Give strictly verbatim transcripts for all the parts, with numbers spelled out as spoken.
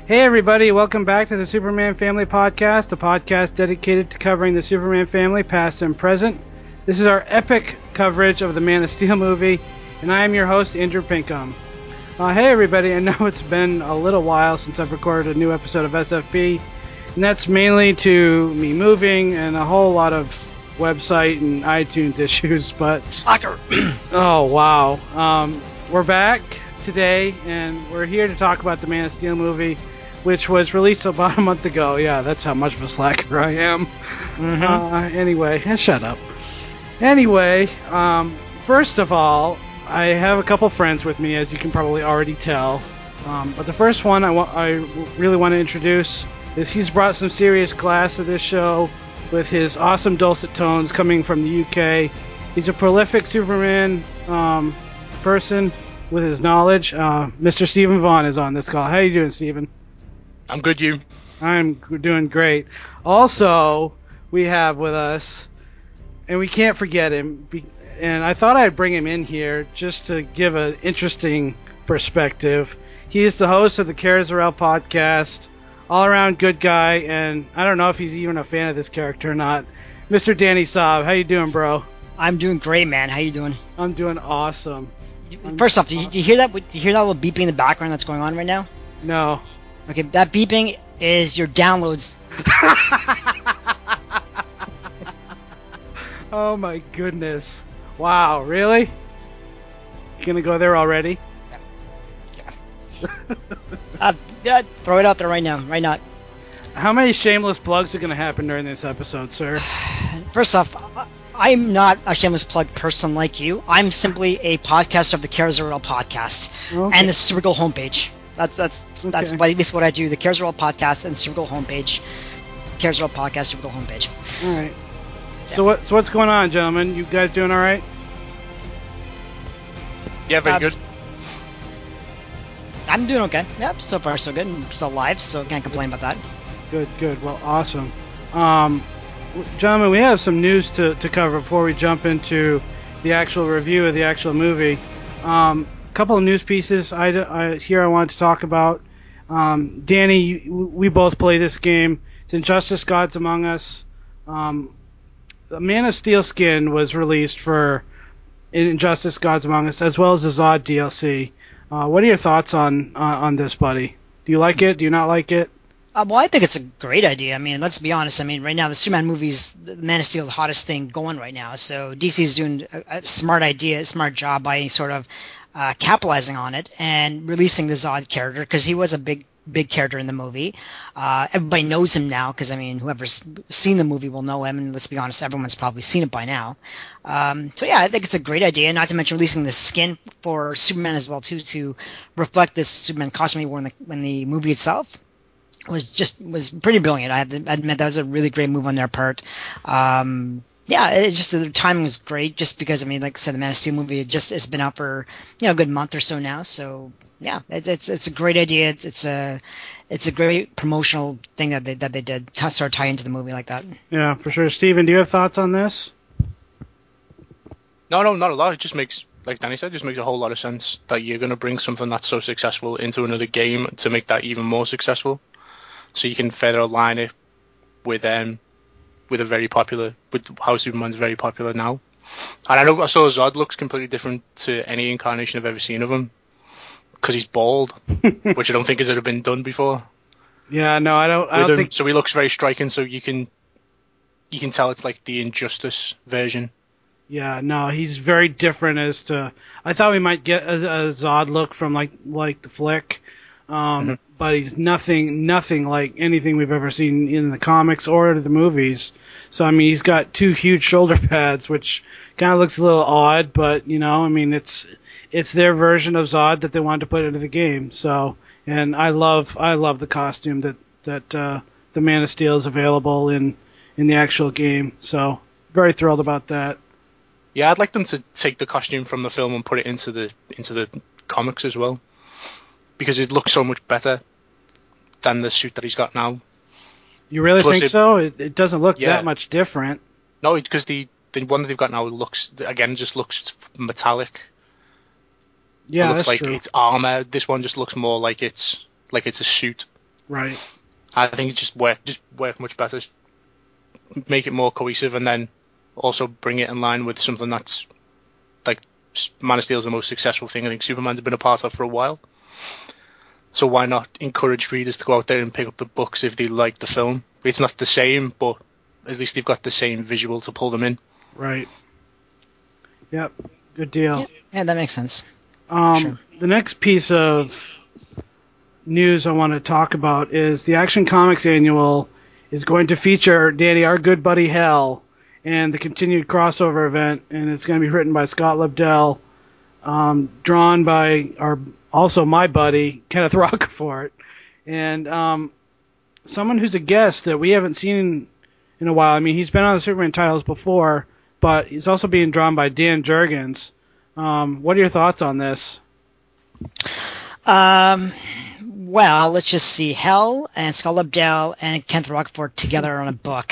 Hey everybody, welcome back to the Superman Family Podcast, the podcast dedicated to covering the Superman family, past and present. This is our epic coverage of the Man of Steel movie, and I am your host, Andrew Pinkham. Uh, hey everybody, I know it's been a little while since I've recorded a new episode of S F P, and that's mainly to me moving and a whole lot of website and iTunes issues, but... Slacker! Oh, wow. Um, we're back today, and we're here to talk about the Man of Steel movie, which was released about a month ago. Yeah, that's how much of a slacker I am. Mm-hmm. Uh, anyway, shut up. Anyway, um, first of all, I have a couple friends with me, as you can probably already tell. Um, but the first one I, wa- I really want to introduce is he's brought some serious class to this show with his awesome dulcet tones coming from the U K. He's a prolific Superman um, person with his knowledge. Uh, Mister Stephen Vaughn is on this call. How you doing, Stephen? I'm good, you. I'm doing great. Also, we have with us, and we can't forget him, and I thought I'd bring him in here just to give an interesting perspective. He is the host of the Carazarel podcast, all-around good guy, and I don't know if he's even a fan of this character or not. Mister Danny Saab, how you doing, bro? I'm doing great, man. How you doing? I'm doing awesome. First off, do you, do you hear that? Do you hear that little beeping in the background that's going on right now? No. Okay, that beeping is your downloads. Oh my goodness. Wow, really? You gonna go there already? Yeah. uh, yeah, throw it out there right now. Right now. How many shameless plugs are gonna happen during this episode, sir? First off, I'm not a shameless plug person like you. I'm simply a podcast of the Carazarel podcast Okay. and the Supergirl homepage. That's that's that's Okay. basically what I do. The Carazarel podcast and Supergirl homepage. Carazarel podcast, Supergirl homepage. All right. So what? So what's going on, gentlemen? You guys doing all right? Yeah, very Uh, good. I'm doing okay. Yep, so far so good. I'm still alive, so can't complain about that. Good, good. Well, awesome. Um, w- gentlemen, we have some news to, to cover before we jump into the actual review of the actual movie. Um, a couple of news pieces I, I, here I wanted to talk about. Um, Danny, you, we both play this game. It's Injustice Gods Among Us. Um, the Man of Steel skin was released for Injustice Gods Among Us, as well as the Zod D L C. Uh, what are your thoughts on uh, on this, buddy? Do you like it? Do you not like it? Uh, well, I think it's a great idea. I mean, let's be honest. I mean, right now the Superman movies, the Man of Steel, is the hottest thing going right now. So D C is doing a, a smart idea, a smart job by sort of uh, capitalizing on it and releasing the Zod character because he was a big, big character in the movie. Uh, everybody knows him now because I mean, whoever's seen the movie will know him. And let's be honest, everyone's probably seen it by now. Um, so yeah, I think it's a great idea. Not to mention releasing the skin for Superman as well too to reflect this Superman costume he wore in the, in the movie itself. Was just was pretty brilliant. I have to admit that was a really great move on their part. Um, yeah, it's just the timing was great. Just because I mean, like I said, the Man of Steel movie it just it's been out for you know a good month or so now. So yeah, it, it's it's a great idea. It's it's a it's a great promotional thing that they that they did to sort of tie into the movie like that. Yeah, for sure. Steven, do you have thoughts on this? No, no, not a lot. It just makes, like Danny said, just makes a whole lot of sense that you're going to bring something that's so successful into another game to make that even more successful. So you can further align it with um with a very popular with how Superman's very popular now. And I know I saw Zod looks completely different to any incarnation I've ever seen of him because he's bald, which I don't think has ever been done before. Yeah, no, I don't. I With don't him, think. so he looks very striking. So you can you can tell it's like the Injustice version. Yeah, no, he's very different as to. I thought we might get a, a Zod look from like like the flick, um, Mm-hmm. but he's nothing nothing like anything we've ever seen in the comics or the movies. So I mean, he's got two huge shoulder pads, which kind of looks a little odd, but you know, I mean, it's it's their version of Zod that they wanted to put into the game. So, and I love I love the costume that that uh, the Man of Steel is available in in the actual game. So, very thrilled about that. Yeah, I'd like them to take the costume from the film and put it into the into the comics as well, because it looks so much better than the suit that he's got now. You really Plus think it- so? It, it doesn't look Yeah. that much different. No, because the the one that they've got now looks again just looks metallic. Yeah, it looks that's like true. it's armor. This one just looks more like it's like it's a suit. Right. I think it just work just work much better. Make it more cohesive, and then also bring it in line with something that's like Man of Steel is the most successful thing I think Superman's been a part of for a while. So why not encourage readers to go out there and pick up the books if they like the film? It's not the same, but at least they've got the same visual to pull them in. Right. Yep. Good deal. Yeah, yeah that makes sense. Um, Sure. The next piece of news I want to talk about is the Action Comics Annual is going to feature, Danny, our good buddy Hell, and the continued crossover event, and it's going to be written by Scott Lobdell, um, drawn by our also my buddy Kenneth Rocafort, and um, someone who's a guest that we haven't seen in a while. I mean, he's been on the Superman titles before, but he's also being drawn by Dan Jurgens. Um, what are your thoughts on this? Um, well, let's just see. Hell and Scott Lobdell and Kenneth Rocafort together on a book.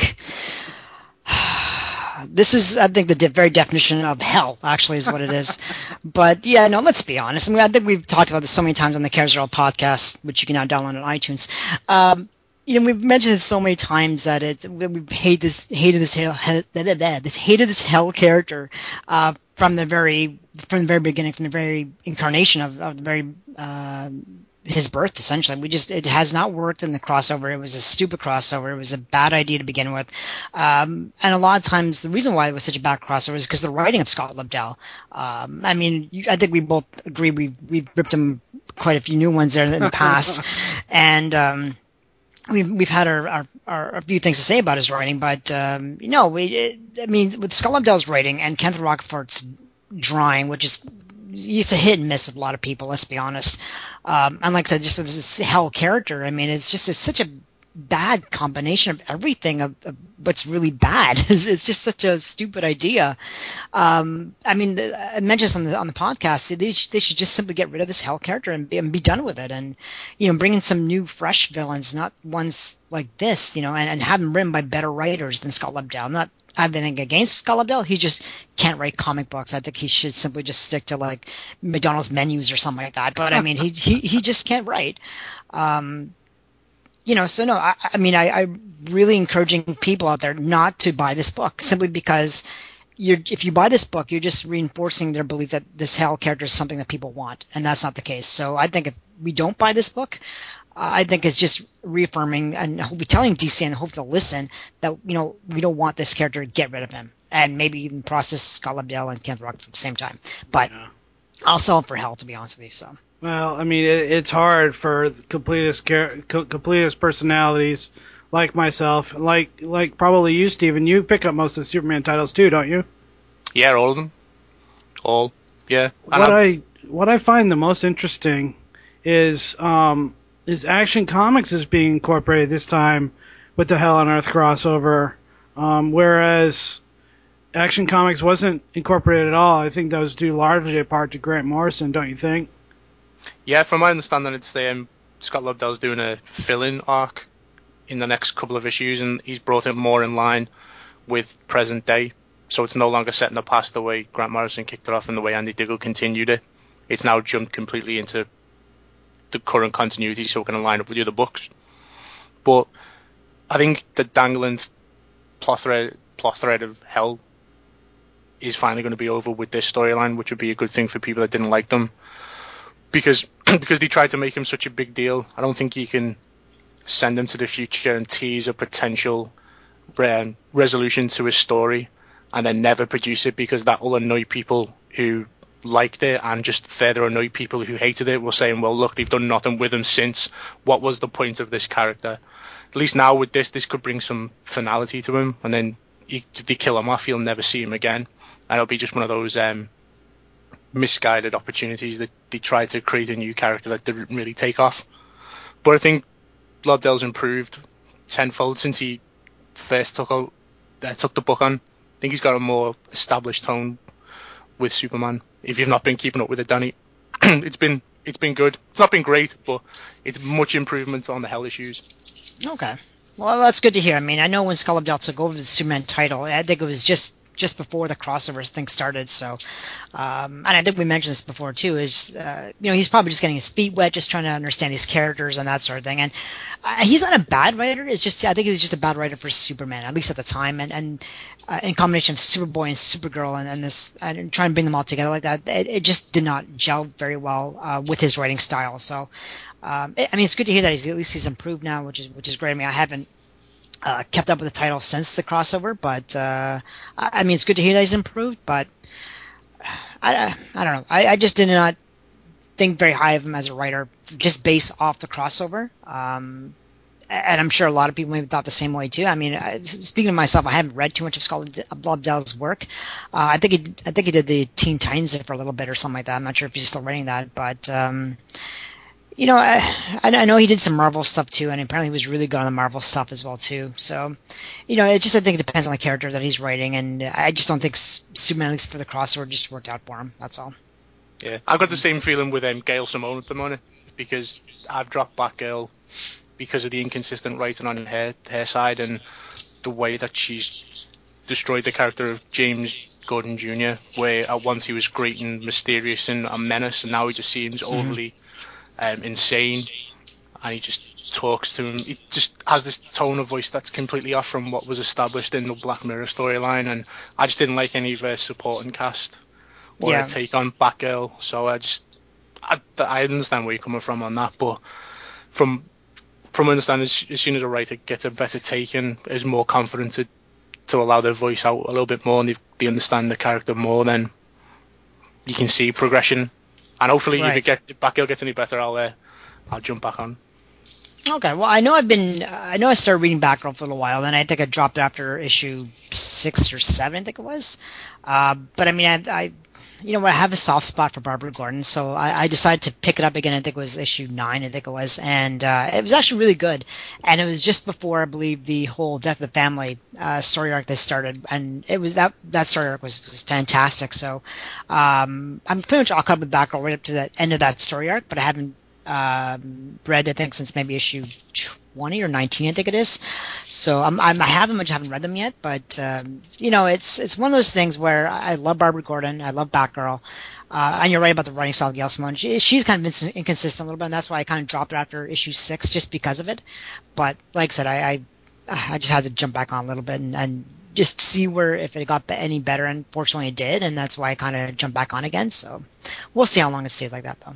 This is, I think, the de- very definition of hell, actually, is what it is. But, yeah, no, let's be honest. I mean, I think we've talked about this so many times on the Carousel podcast, which you can now download on iTunes. Um, you know, we've mentioned it so many times that it we hate this, hated this hell, this hated this hell character uh, from the very from the very beginning, from the very incarnation of, of the very uh, his birth. Essentially, we just it has not worked in the crossover. It was a stupid crossover. It was a bad idea to begin with, um, and a lot of times the reason why it was such a bad crossover is because the writing of Scott Lobdell. Um, I mean, you, I think we both agree we we've ripped him quite a few new ones there in the past, and. Um, We've we've had our, our, our a few things to say about his writing, but um, you know, we it, I mean, with Scott Lobdell's writing and Kenneth Rocafort's drawing, which is it's a hit and miss with a lot of people. Let's be honest. Um, and like I said, just with this hell character, I mean, it's just it's such a bad combination of everything of, of what's really bad. It's, it's just such a stupid idea. Um, I mean, I mentioned this on the on the podcast. They should, they should just simply get rid of this hell character and be, and be done with it, and you know, bring in some new, fresh villains, not ones like this. You know, and, and have them written by better writers than Scott Lobdell. I'm not I have anything against Scott Lobdell. He just can't write comic books. I think he should simply just stick to like McDonald's menus or something like that. But I mean, he he he just can't write. Um, You know, so no, I, I mean, I, I'm really encouraging people out there not to buy this book simply because you're, if you buy this book, you're just reinforcing their belief that this hell character is something that people want, and that's not the case. So I think if we don't buy this book, uh, I think it's just reaffirming and hopefully telling D C and hope they'll listen that, you know, we don't want this character to get rid of him, and maybe even process Scott Lobdell and Kenneth Rock at the same time. But yeah. I'll sell it for hell, to be honest with you. So. Well, I mean, it, it's hard for completist completist personalities like myself, like like probably you, Steven. You pick up most of the Superman titles too, don't you? Yeah, all of them. All. Yeah. And what I'm... I what I find the most interesting is um, is Action Comics is being incorporated this time with the Hell on Earth crossover, um, whereas Action Comics wasn't incorporated at all. I think that was due largely a part to Grant Morrison, don't you think? Yeah, from my understanding, it's the um, Scott Lobdell's doing a fill-in arc in the next couple of issues, and he's brought it more in line with present day. So it's no longer set in the past the way Grant Morrison kicked it off and the way Andy Diggle continued it. It's now jumped completely into the current continuity, so it can line up with the other books. But I think the dangling plot thread, plot thread of Hell is finally going to be over with this storyline, which would be a good thing for people that didn't like them. Because because they tried to make him such a big deal, I don't think you can send him to the future and tease a potential um, resolution to his story and then never produce it, because that will annoy people who liked it and just further annoy people who hated it. We're saying, well, look, they've done nothing with him since. What was the point of this character? At least now with this, this could bring some finality to him, and then he, if they kill him off, you'll never see him again. And it'll be just one of those... Um, misguided opportunities that they tried to create a new character that didn't really take off. But I think Lobdell's improved tenfold since he first took out, uh, took the book on. I think he's got a more established tone with Superman. If you've not been keeping up with it, Danny, it's been it's been good. It's not been great, but it's much improvement on the Hell issues. Okay. Well, that's good to hear. I mean, I know when Scott Lobdell took over the Superman title, I think it was just just before the crossover thing started. So, um, and I think we mentioned this before too. Is uh, you know he's probably just getting his feet wet, just trying to understand these characters and that sort of thing. And uh, he's not a bad writer. It's just I think he was just a bad writer for Superman, at least at the time. And and uh, in combination of Superboy and Supergirl and, and this and trying to bring them all together like that, it, it just did not gel very well uh, with his writing style. So. Um, I mean, it's good to hear that he's at least he's improved now, which is which is great. I mean, I haven't uh, kept up with the title since the crossover, but uh, I, I mean, it's good to hear that he's improved. But I, I don't know. I, I just did not think very high of him as a writer, just based off the crossover. Um, and I'm sure a lot of people maybe thought the same way too. I mean, I, speaking of myself, I haven't read too much of Scott Lobdell's work. Uh, I think he, I think he did the Teen Titans for a little bit or something like that. I'm not sure if he's still writing that, but. Um, You know, I, I know he did some Marvel stuff too, and apparently he was really good on the Marvel stuff as well too. So, you know, it just I think it depends on the character that he's writing, and I just don't think Superman, at least for the crossover, just worked out for him. That's all. Yeah, I've got the same feeling with um, Gail Simone at the moment because I've dropped Batgirl because of the inconsistent writing on her her side and the way that she's destroyed the character of James Gordon Junior Where at once he was great and mysterious and a menace, and now he just seems overly. Mm-hmm. Um, insane, and he just talks to him. He just has this tone of voice that's completely off from what was established in the Black Mirror storyline, and I just didn't like any of her supporting cast or yeah. her take on Batgirl. So I just, I, I understand where you're coming from on that, but from from understanding, as, as soon as a writer gets a better take and is more confident to to allow their voice out a little bit more, and they, they understand the character more, then you can see progression. And hopefully, right. if it gets, if Batgirl gets any better, I'll uh, I'll jump back on. Okay, well, I know I've been, I know I started reading Batgirl for a little while, then I think I dropped after issue six or seven, I think it was. Uh, but I mean, I, I, you know, I have a soft spot for Barbara Gordon, so I, I decided to pick it up again. I think it was issue nine, I think it was, and uh, it was actually really good. And it was just before, I believe, the whole Death of the Family uh, story arc they started, and it was that that story arc was, was fantastic. So um, I'm pretty much all caught up with Batgirl right up to the end of that story arc, but I haven't. Um, read I think since maybe issue twenty or nineteen I think it is. So I'm, I'm I haven't much haven't read them yet, but um, you know it's it's one of those things where I love Barbara Gordon, I love Batgirl, uh, and you're right about the writing style of Gail Simone. She, she's kind of been inconsistent a little bit, and that's why I kind of dropped her after issue six just because of it. But like I said, I I, I just had to jump back on a little bit and, and just see where if it got any better, and fortunately it did, and that's why I kind of jumped back on again. So we'll see how long it stays like that though.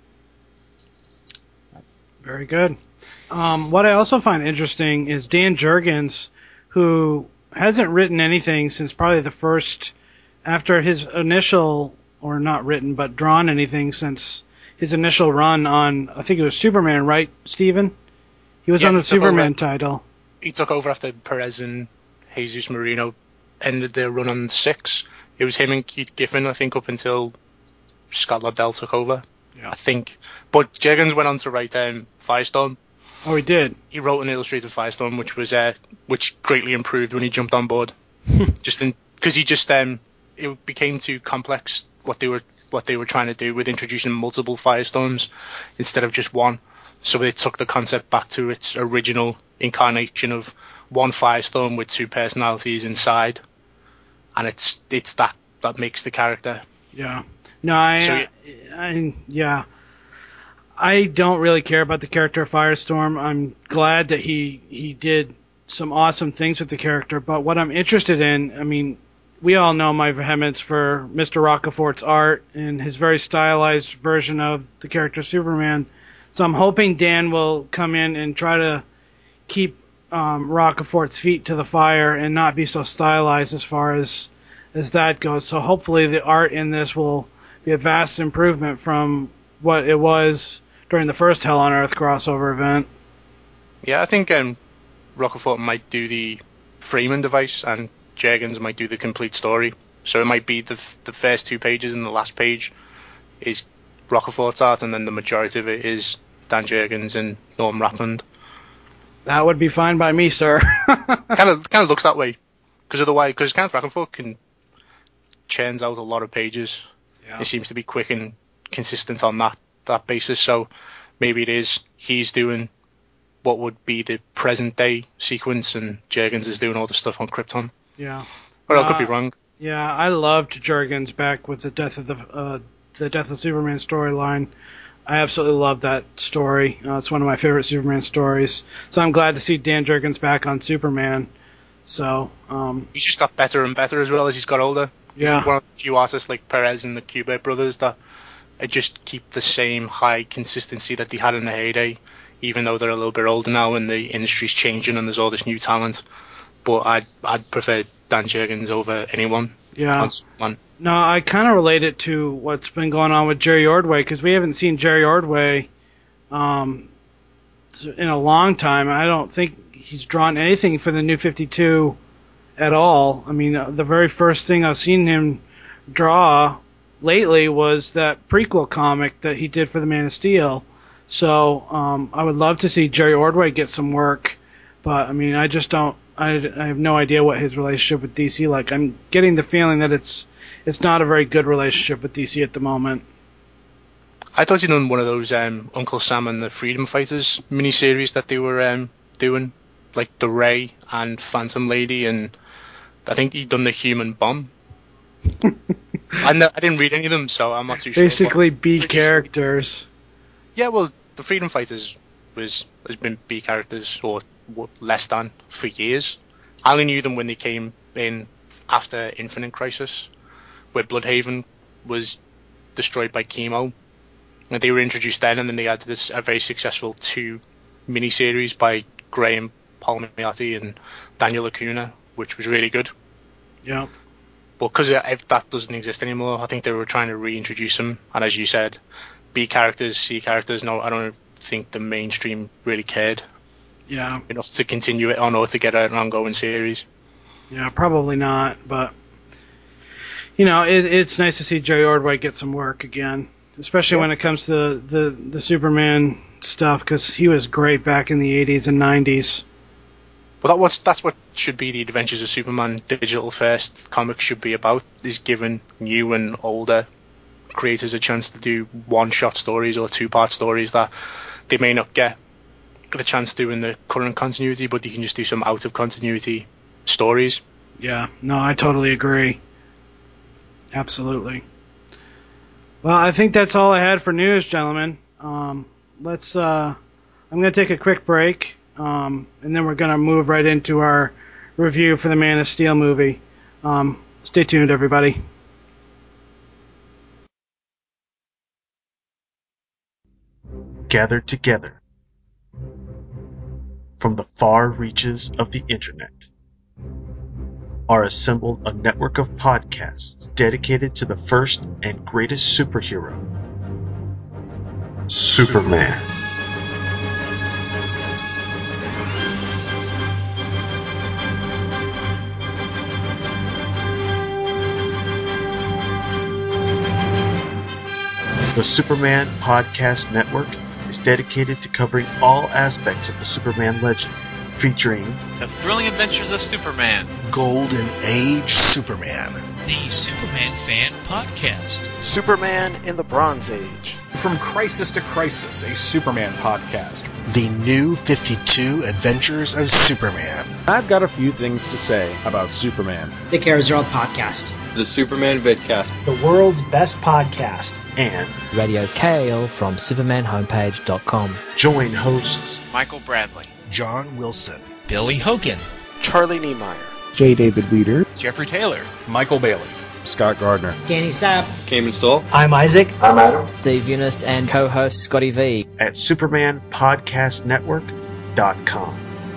Very good. Um, what I also find interesting is Dan Jurgens, who hasn't written anything since probably the first, after his initial, or not written, but drawn anything since his initial run on, I think it was Superman, right, Steven? He was yeah, on the Superman over, title. He took over after Perez and Jesus Marino ended their run on six. It was him and Keith Giffen, I think, up until Scott Lobdell took over. Yeah. I think. But Jurgens went on to write um, Firestorm. Oh, he did? He wrote an illustrated Firestorm, which was uh, which greatly improved when he jumped on board. just because he just um, it became too complex what they were what they were trying to do with introducing multiple Firestorms instead of just one. So they took the concept back to its original incarnation of one Firestorm with two personalities inside, and it's it's that that makes the character. Yeah. No, I, so, yeah. I, yeah, I don't really care about the character of Firestorm. I'm glad that he he did some awesome things with the character, but what I'm interested in, I mean, we all know my vehemence for Mister Rocafort's art and his very stylized version of the character Superman. So I'm hoping Dan will come in and try to keep um, Rocafort's feet to the fire and not be so stylized as far as as that goes. So hopefully the art in this will be a vast improvement from what it was during the first Hell on Earth crossover event. Yeah, I think um, Rocafort might do the framing device and Jurgens might do the complete story. So it might be the the first two pages and the last page is Rocafort's art, and then the majority of it is Dan Jurgens and Norm Rapland. That would be fine by me, sir. kind of kind of looks that way because otherwise, because Kenneth Rocafort can churns out a lot of pages. Yeah. He seems to be quick and consistent on that, that basis. So maybe it is he's doing what would be the present day sequence, and Jurgens is doing all the stuff on Krypton. Yeah. Or I uh, could be wrong. Yeah, I loved Jurgens back with the death of the uh, the death of Superman storyline. I absolutely love that story. Uh, it's one of my favorite Superman stories. So I'm glad to see Dan Jurgens back on Superman. So um, he's just got better and better as well as he's got older. Yeah. He's one of the few artists like Perez and the Kubert brothers that just keep the same high consistency that they had in the heyday, even though they're a little bit older now and the industry's changing and there's all this new talent. But I'd I'd prefer Dan Jurgens over anyone. Yeah. On Superman. No, I kind of relate it to what's been going on with Jerry Ordway, because we haven't seen Jerry Ordway um, in a long time. I don't think he's drawn anything for the New fifty-two at all. I mean, the very first thing I've seen him draw lately was that prequel comic that he did for the Man of Steel. So um, I would love to see Jerry Ordway get some work, but I mean, I just don't. I, I have no idea what his relationship with D C like. I'm getting the feeling that it's it's not a very good relationship with D C at the moment. I thought he'd done one of those um, Uncle Sam and the Freedom Fighters miniseries that they were um, doing, like the Ray and Phantom Lady, and I think he'd done the Human Bomb. I, know, I didn't read any of them, so I'm not too sure. Basically, B characters. Yeah, well, the Freedom Fighters was has been B characters or less than for years. I only knew them when they came in after Infinite Crisis, where Bloodhaven was destroyed by chemo, and they were introduced then, and then they had this a very successful two miniseries by Graham Palmiotti and Daniel Acuna, which was really good. Yeah. But because if that doesn't exist anymore, I think they were trying to reintroduce them, and as you said, B characters, C characters. No, I don't think the mainstream really cared. Yeah. Enough to continue it on or to get an ongoing series. Yeah, probably not, but you know, it, it's nice to see Jerry Ordway get some work again, especially yeah. when it comes to the, the Superman stuff, because he was great back in the eighties and nineties. Well, that was, that's what should be the Adventures of Superman digital first comic should be about, is giving new and older creators a chance to do one-shot stories or two-part stories that they may not get the chance to do in the current continuity, but you can just do some out-of-continuity stories. Yeah, no, I totally agree. Absolutely. Well, I think that's all I had for news, gentlemen. Um, let's. Uh, I'm going to take a quick break, um, and then we're going to move right into our review for the Man of Steel movie. Um, stay tuned, everybody. Gathered together from the far reaches of the internet are assembled a network of podcasts dedicated to the first and greatest superhero, Superman. The Superman Podcast Network is dedicated to covering all aspects of the Superman legend, featuring The Thrilling Adventures of Superman, Golden Age Superman, the Superman Fan Podcast, Superman in the Bronze Age, From Crisis to Crisis, a Superman podcast, The New fifty-two Adventures of Superman. I've got a few things to say about Superman. The Carousel Podcast, the Superman Vidcast, the world's best podcast, and Radio Kale from Superman Homepage dot com. Join hosts Michael Bradley, John Wilson, Billy Hogan, Charlie Niemeyer, J. David Weeder, Jeffrey Taylor, Michael Bailey, Scott Gardner, Danny Sapp, Cayman Stoll. I'm Isaac. I'm Adam. Steve Eunice and co-host Scotty V at Superman Podcast Network dot com.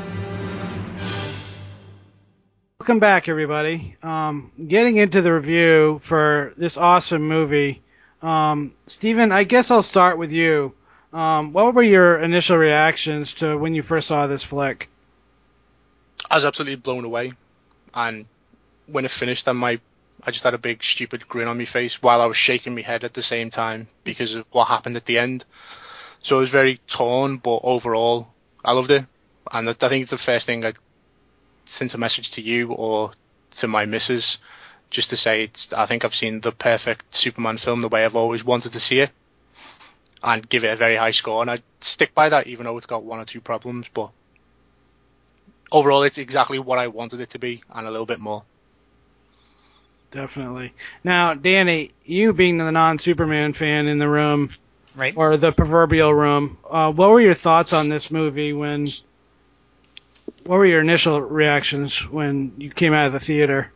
Welcome back, everybody. Um, getting into the review for this awesome movie. Um, Steven, I guess I'll start with you. Um, what were your initial reactions to when you first saw this flick? I was absolutely blown away, and when it finished, I my I just had a big stupid grin on my face while I was shaking my head at the same time because of what happened at the end. So I was very torn, but overall, I loved it, and I think it's the first thing I sent a message to you or to my missus just to say it's. I think I've seen the perfect Superman film the way I've always wanted to see it, and give it a very high score, and I stick by that even though it's got one or two problems, but overall it's exactly what I wanted it to be and a little bit more. definitely. Now, Danny, you being the non-Superman fan in the room, right, or the proverbial room, uh, what were your thoughts on this movie when? What were your initial reactions when you came out of the theater?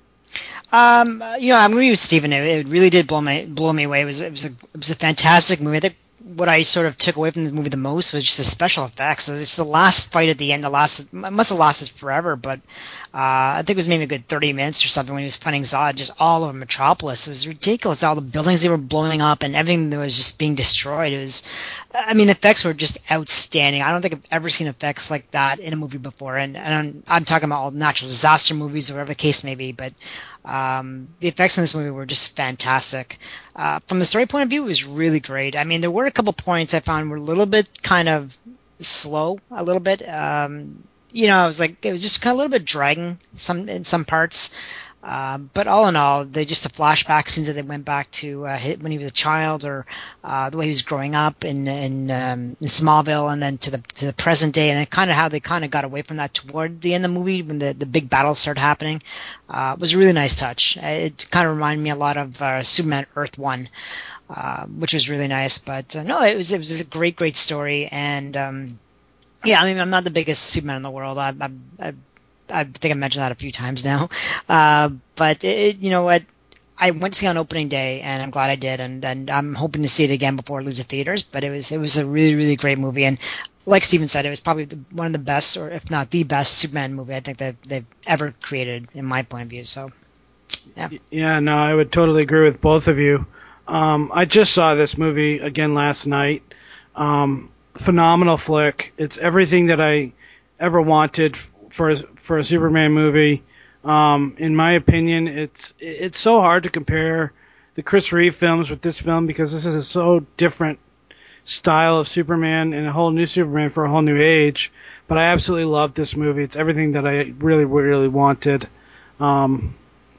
Um, you know, I'm agree with Steven. It, it really did blow my blow me away. It was it was a it was a fantastic movie. I think what I sort of took away from the movie the most was just the special effects. It's the last fight at the end. The last it must have lasted forever, but uh, I think it was maybe a good thirty minutes or something when he was fighting Zod. Just all over Metropolis. It was ridiculous. All the buildings they were blowing up and everything that was just being destroyed. It was, I mean, the effects were just outstanding. I don't think I've ever seen effects like that in a movie before. And, and I'm, I'm talking about all natural disaster movies or whatever the case may be, but. Um, the effects in this movie were just fantastic. Uh, from the story point of view, it was really great. I mean, there were a couple points I found were a little bit kind of slow, a little bit. Um, you know, I was like, it was just kind of a little bit dragging some in some parts. Uh, but all in all, they just the flashback scenes that they went back to uh, when he was a child, or uh, the way he was growing up in in, um, in Smallville, and then to the to the present day, and then kind of how they kind of got away from that toward the end of the movie when the, the big battles started happening. Uh, it was a really nice touch. It kind of reminded me a lot of uh, Superman Earth One, uh, which was really nice. But uh, no, it was it was a great great story, and um, yeah, I mean, I'm not the biggest Superman in the world. I I, I I think I mentioned that a few times now. Uh, but, it, you know what? I went to see it on opening day, and I'm glad I did, and, and I'm hoping to see it again before it leaves the theaters. But it was it was a really, really great movie. And like Steven said, it was probably the, one of the best, or if not the best, Superman movie I think that they've ever created, in my point of view. So, yeah. Yeah, no, I would totally agree with both of you. Um, I just saw this movie again last night. Um, phenomenal flick. It's everything that I ever wanted for a, for a Superman movie. Um, in my opinion, it's it's so hard to compare the Chris Reeve films with this film because this is a so different style of Superman and a whole new Superman for a whole new age. But I absolutely love this movie. It's everything that I really, really wanted. Um,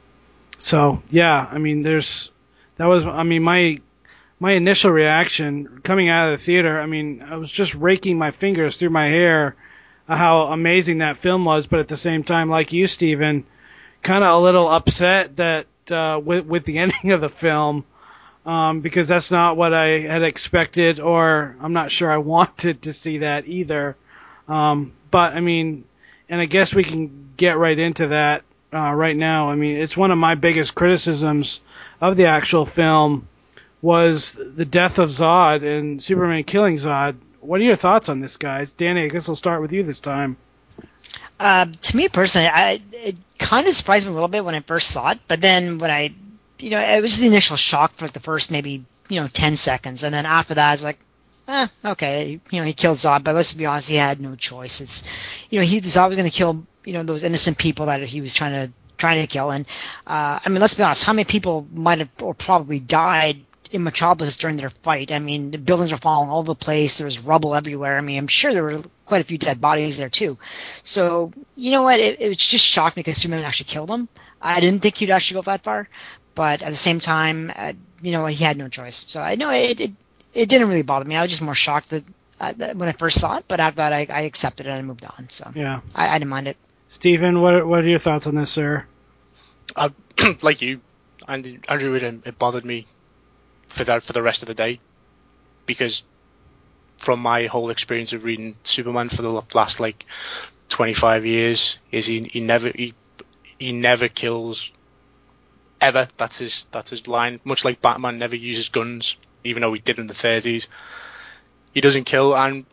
so yeah, I mean, there's that was I mean my my initial reaction coming out of the theater. I mean, I was just raking my fingers through my hair. How amazing that film was, but at the same time, like you, Steven, kind of a little upset that uh, with with the ending of the film, um, because that's not what I had expected, or I'm not sure I wanted to see that either. Um, but I mean, and I guess we can get right into that uh, right now. I mean, it's one of my biggest criticisms of the actual film was the death of Zod and Superman killing Zod. What are your thoughts on this, guys? Danny, I guess I'll start with you this time. Uh, to me personally, I, it kind of surprised me a little bit when I first saw it, but then when I, you know, it was the initial shock for the first maybe, you know, ten seconds, and then after that, I was like, eh, okay, you know, he killed Zod, but let's be honest, he had no choice. It's, you know, he Zod was going to kill, you know, those innocent people that he was trying to trying to kill, and uh, I mean, let's be honest, how many people might have or probably died in Metropolis during their fight? I mean, the buildings were falling all over the place. There was rubble everywhere. I mean, I'm sure there were quite a few dead bodies there too. So, you know what? It, it just shocked me because Superman actually killed him. I didn't think he'd actually go that far, but at the same time, uh, you know, he had no choice. So I know it, it it didn't really bother me. I was just more shocked that, uh, that when I first saw it, but after that, I, I accepted it and I moved on. So yeah, I, I didn't mind it. Steven, what what are your thoughts on this, sir? Uh, like you, Andrew, Andrew it, it bothered me for that for the rest of the day, because from my whole experience of reading Superman for the last like twenty-five years, is he he never he he never kills ever. That's his that's his line. Much like Batman never uses guns, even though he did in the thirties. He doesn't kill, and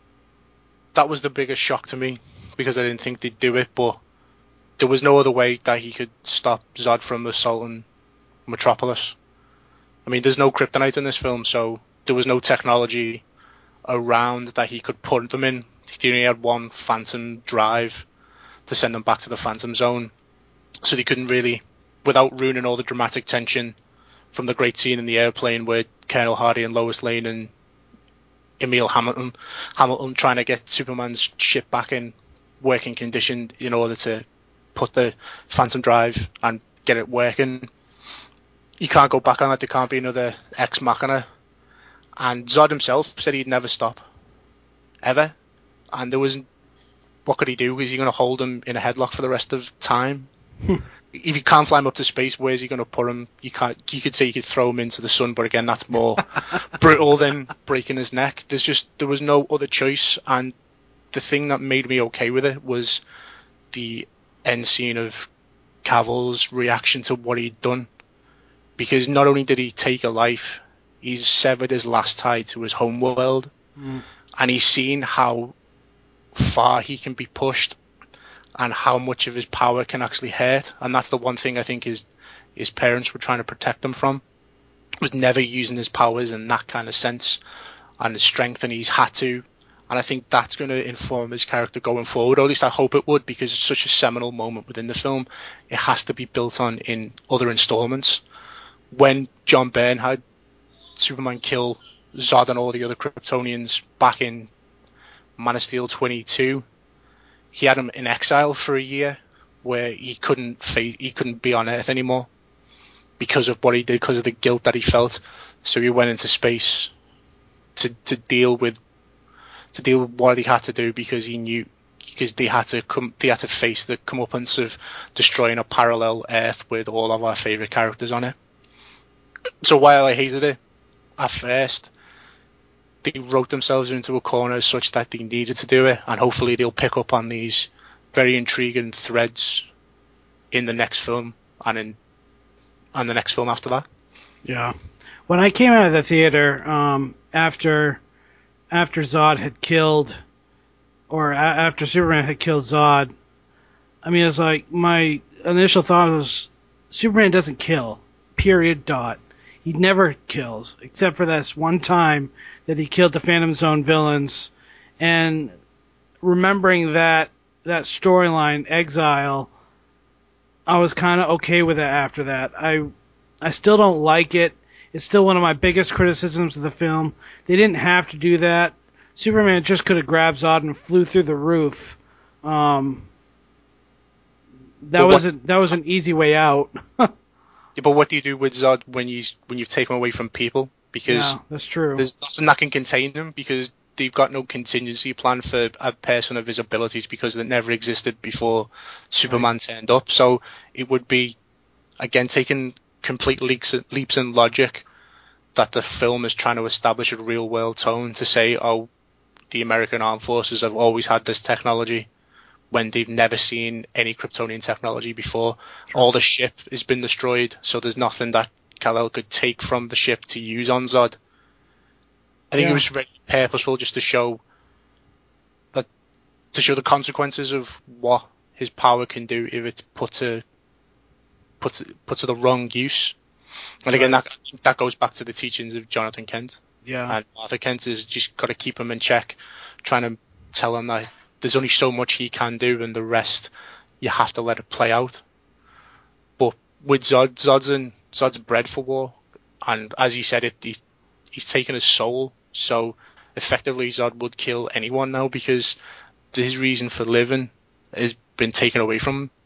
that was the biggest shock to me because I didn't think they'd do it. But there was no other way that he could stop Zod from assaulting Metropolis. I mean, there's no kryptonite in this film, so there was no technology around that he could put them in. He only had one phantom drive to send them back to the Phantom Zone, so they couldn't really, without ruining all the dramatic tension from the great scene in the airplane where Colonel Hardy and Lois Lane and Emil Hamilton, Hamilton trying to get Superman's ship back in working condition in order to put the Phantom Drive and get it working. You can't go back on that. There can't be another Ex Machina. And Zod himself said he'd never stop. Ever. And there was... What could he do? Is he going to hold him in a headlock for the rest of time? if you can't fly him up to space, where's he going to put him? You can't. You could say you could throw him into the sun, but again, that's more brutal than breaking his neck. There's just there was no other choice, and the thing that made me okay with it was the end scene of Cavill's reaction to what he'd done, because not only did he take a life, he's severed his last tie to his home world, mm. and he's seen how far he can be pushed and how much of his power can actually hurt. And that's the one thing I think his his parents were trying to protect him from, was never using his powers in that kind of sense and his strength, and he's had to. And I think that's going to inform his character going forward, or at least I hope it would, because it's such a seminal moment within the film. It has to be built on in other installments. When John Byrne had Superman kill Zod and all the other Kryptonians back in Man of Steel twenty-two, he had him in exile for a year, where he couldn't fa- he couldn't be on Earth anymore because of what he did, because of the guilt that he felt. So he went into space to to deal with to deal with what he had to do, because he knew because they had to come they had to face the comeuppance of destroying a parallel Earth with all of our favorite characters on it. So while I hated it at first, they wrote themselves into a corner such that they needed to do it, and hopefully they'll pick up on these very intriguing threads in the next film and in and the next film after that. Yeah. When I came out of the theater um, after after Zod had killed, or a- after Superman had killed Zod, I mean, it's like my initial thought was Superman doesn't kill. Period. Dot. He never kills, except for this one time that he killed the Phantom Zone villains. And remembering that that storyline, Exile, I was kind of okay with it after that. I I still don't like it. It's still one of my biggest criticisms of the film. They didn't have to do that. Superman just could have grabbed Zod and flew through the roof. Um, that was a, that was an easy way out. Yeah, but what do you do with Zod when you when you've taken him away from people? Because yeah, that's true. There's nothing that can contain him, because they've got no contingency plan for a person of his abilities, because it never existed before Superman right. turned up. So it would be, again, taking complete leaps, leaps in logic that the film is trying to establish a real world tone to say, oh, the American Armed Forces have always had this technology, when they've never seen any Kryptonian technology before. Sure. All the ship has been destroyed, so there's nothing that Kal-El could take from the ship to use on Zod. I think yeah. it was very purposeful, just to show that to show the consequences of what his power can do if it's put to put to, put to the wrong use. And again, right. that that goes back to the teachings of Jonathan Kent. Yeah. And Arthur Kent has just got to keep him in check, trying to tell him that there's only so much he can do, and the rest you have to let it play out. But with Zod, Zod's in, Zod's bred for war, and as he said, it he, he's taken his soul. So effectively, Zod would kill anyone now, because his reason for living has been taken away from him.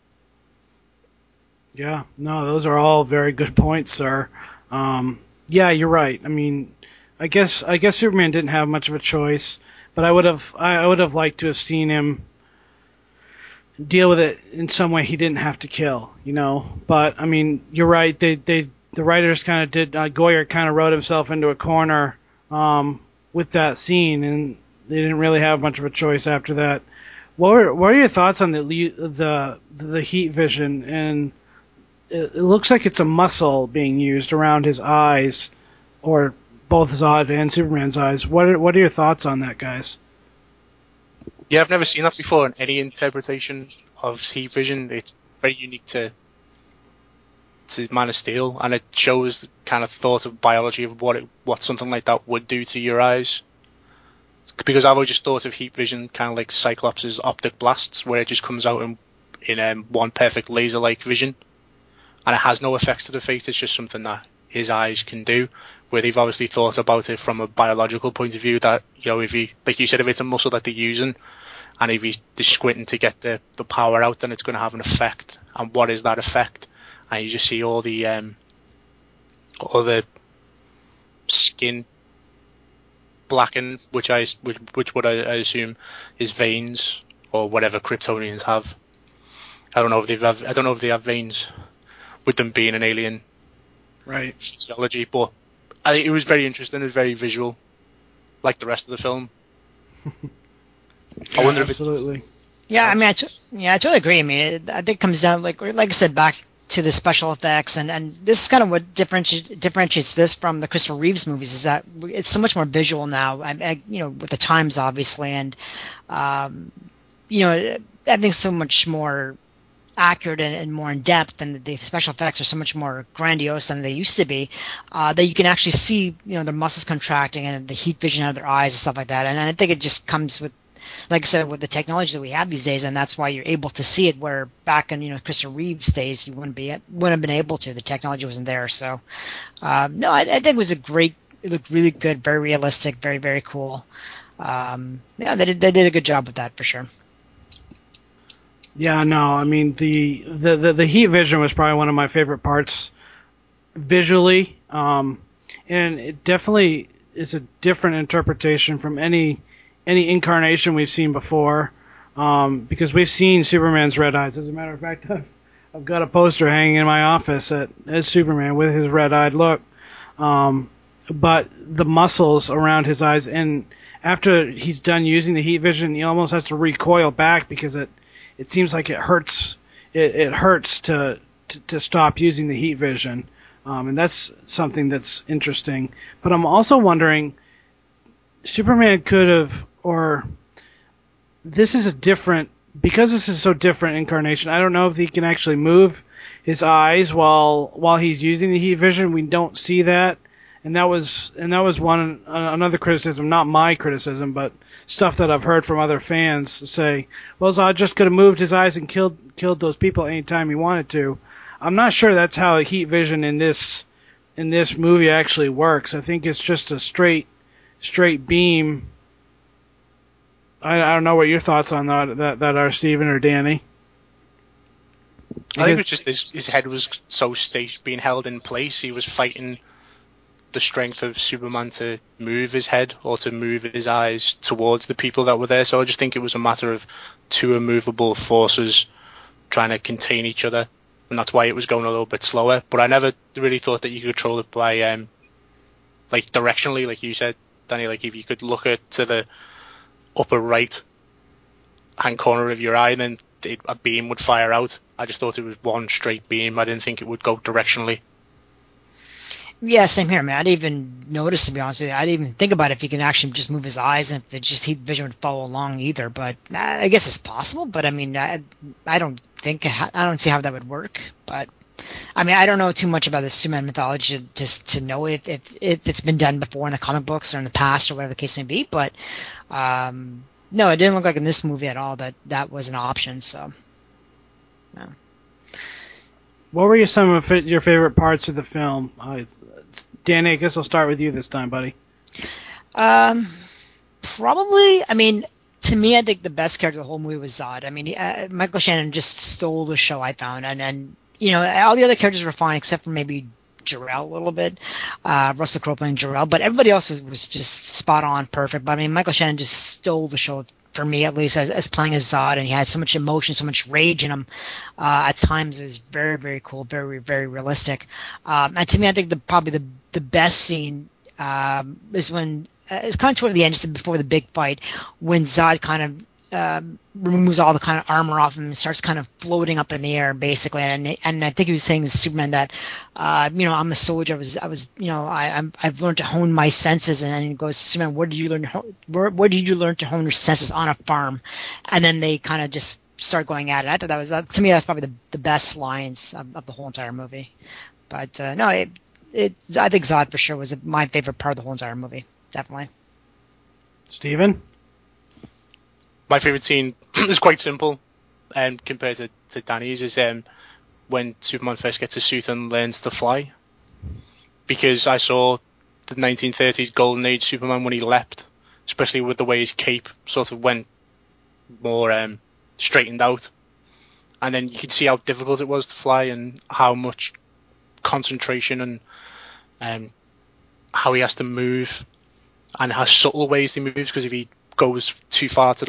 Yeah, no, those are all very good points, sir. Um, yeah, you're right. I mean, I guess I guess Superman didn't have much of a choice. But I would have, I would have liked to have seen him deal with it in some way he didn't have to kill, you know. But I mean, you're right. They, they, the writers kind of did. Uh, Goyer kind of wrote himself into a corner um, with that scene, and they didn't really have much of a choice after that. What were, what are your thoughts on the the the heat vision? And it, it looks like it's a muscle being used around his eyes, or both Zod and Superman's eyes. What are, what are your thoughts on that, guys? Yeah, I've never seen that before in any interpretation of heat vision. It's very unique to to Man of Steel, and it shows the kind of thought of biology of what it, what something like that would do to your eyes. Because I've always just thought of heat vision kind of like Cyclops' optic blasts, where it just comes out in, in um, one perfect laser-like vision, and it has no effects to the face. It's just something that his eyes can do, where they've obviously thought about it from a biological point of view, that, you know, if he, like you said, if it's a muscle that they're using, and if he's squinting to get the, the power out, then it's going to have an effect. And what is that effect? And you just see all the um, all the skin blacken, which I which, which would I, I assume is veins or whatever Kryptonians have. I don't know if they've have, I don't know if they have veins with them being an alien right physiology, but I think it was very interesting. It was very visual, like the rest of the film. yeah, I wonder if absolutely. It, yeah, I mean, I t- yeah, I totally agree. I mean, it, I think it comes down, like like I said, back to the special effects, and, and this is kind of what differentiates differentiates this from the Christopher Reeves movies, is that it's so much more visual now. I, I, you know, with the times, obviously, and um, you know, everything's so much more accurate and, and more in depth, and the special effects are so much more grandiose than they used to be, uh, that you can actually see, you know, their muscles contracting and the heat vision out of their eyes and stuff like that. And, and I think it just comes with, like I said, with the technology that we have these days, and that's why you're able to see it. Where back in, you know, Christopher Reeves days, you wouldn't be wouldn't have been able to. The technology wasn't there. So, um, no, I, I think it was a great. It looked really good, very realistic, very very cool. Um, yeah, they did they did a good job with that for sure. Yeah, no, I mean the, the, the, the heat vision was probably one of my favorite parts visually, um, and it definitely is a different interpretation from any any incarnation we've seen before, um, because we've seen Superman's red eyes. As a matter of fact, I've, I've got a poster hanging in my office that is Superman with his red-eyed look, um, but the muscles around his eyes, and after he's done using the heat vision, he almost has to recoil back because it It seems like it hurts. It, it hurts to, to to stop using the heat vision, um, and that's something that's interesting. But I'm also wondering, Superman could have, or this is a different, because this is so different incarnation. I don't know if he can actually move his eyes while while he's using the heat vision. We don't see that. And that was and that was one uh, another criticism, not my criticism, but stuff that I've heard from other fans say, well, Zod just could have moved his eyes and killed killed those people anytime he wanted to. I'm not sure that's how heat vision in this in this movie actually works. I think it's just a straight straight beam. I, I don't know what your thoughts on that that, that are, Steven or Danny. I think it's just his, his head was so sta- being held in place. He was fighting the strength of Superman to move his head or to move his eyes towards the people that were there. So I just think it was a matter of two immovable forces trying to contain each other, and that's why it was going a little bit slower. But I never really thought that you could control it by, um, like directionally, like you said, Danny. Like if you could look at to the upper right hand corner of your eye, and then it, a beam would fire out. I just thought it was one straight beam. I didn't think it would go directionally. Yeah, same here, man. I didn't even notice, to be honest with you. I didn't even think about if he can actually just move his eyes and if it just heat vision would follow along either. But uh, I guess it's possible. But I mean, I, I don't think I don't see how that would work. But I mean, I don't know too much about the Superman mythology to to know if, if if it's been done before in the comic books or in the past or whatever the case may be. But um, no, it didn't look like in this movie at all that that was an option. So, no. What were your, some of your favorite parts of the film? Uh, Danny, I guess I'll start with you this time, buddy. Um, probably, I mean, to me, I think the best character of the whole movie was Zod. I mean, uh, Michael Shannon just stole the show, I found. And, and, you know, all the other characters were fine except for maybe Jor-El a little bit. Uh, Russell Crowe playing Jor-El. But everybody else was, was just spot on, perfect. But, I mean, Michael Shannon just stole the show, for me at least, as, as playing as Zod, and he had so much emotion, so much rage in him. Uh, at times, it was very, very cool, very, very realistic. Um, and to me, I think the probably the the best scene um, is when uh, it's kind of toward the end, just before the big fight, when Zod kind of um, removes all the kind of armor off him and starts kind of floating up in the air, basically. And and I think he was saying to Superman that, uh, you know, I'm a soldier. I was, I was, you know, I, I'm, I've learned to hone my senses. And then he goes, Superman, where did you learn? Where, where did you learn to hone your senses? On a farm. And then they kind of just start going at it. I thought that was, that, to me, that's probably the, the best lines of, of the whole entire movie. But uh, no, it, it, I think Zod for sure was my favorite part of the whole entire movie. Definitely. Steven? My favorite scene is quite simple, um, compared to, to Danny's, is um, when Superman first gets a suit and learns to fly. Because I saw the nineteen thirties Golden Age Superman when he leapt, especially with the way his cape sort of went more um, straightened out. And then you could see how difficult it was to fly and how much concentration and um, how he has to move and how subtle ways he moves, because if he goes too far to the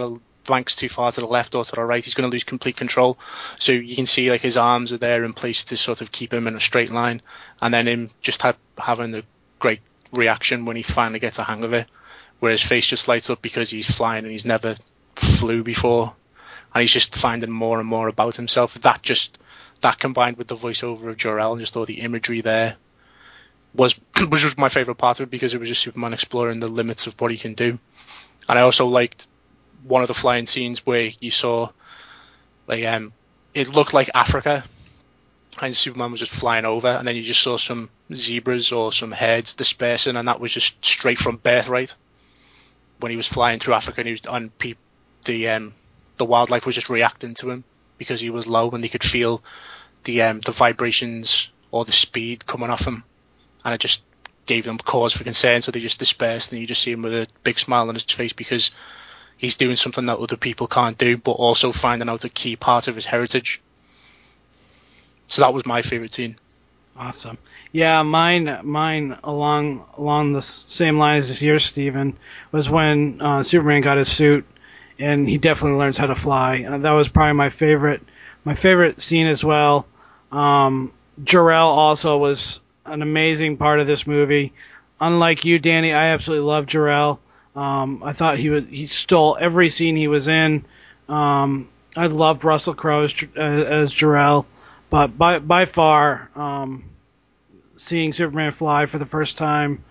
blanks too far to the left or to the right, he's going to lose complete control. So you can see like his arms are there in place to sort of keep him in a straight line, and then him just ha- having a great reaction when he finally gets a hang of it, where his face just lights up because he's flying and he's never flew before, and he's just finding more and more about himself. That just that combined with the voiceover of Jor-El and just all the imagery there was was just my favorite part of it, because it was just Superman exploring the limits of what he can do. And I also liked one of the flying scenes where you saw like um it looked like Africa and Superman was just flying over, and then you just saw some zebras or some herds dispersing, and that was just straight from Birthright when he was flying through Africa, and he was on pe- the um the wildlife was just reacting to him because he was low, and they could feel the um the vibrations or the speed coming off him, and it just gave them cause for concern, so they just dispersed, and you just see him with a big smile on his face because he's doing something that other people can't do, but also finding out a key part of his heritage. So that was my favorite scene. Awesome. Yeah, mine, mine along along the same lines as yours, Steven, was when uh, Superman got his suit, and he definitely learns how to fly. Uh, that was probably my favorite, my favorite scene as well. Um, Jor-El also was an amazing part of this movie. Unlike you, Danny, I absolutely love Jor-El. Um, I thought he was, he stole every scene he was in. Um, I loved Russell Crowe as, as Jor-El, but by by far, um, seeing Superman fly for the first time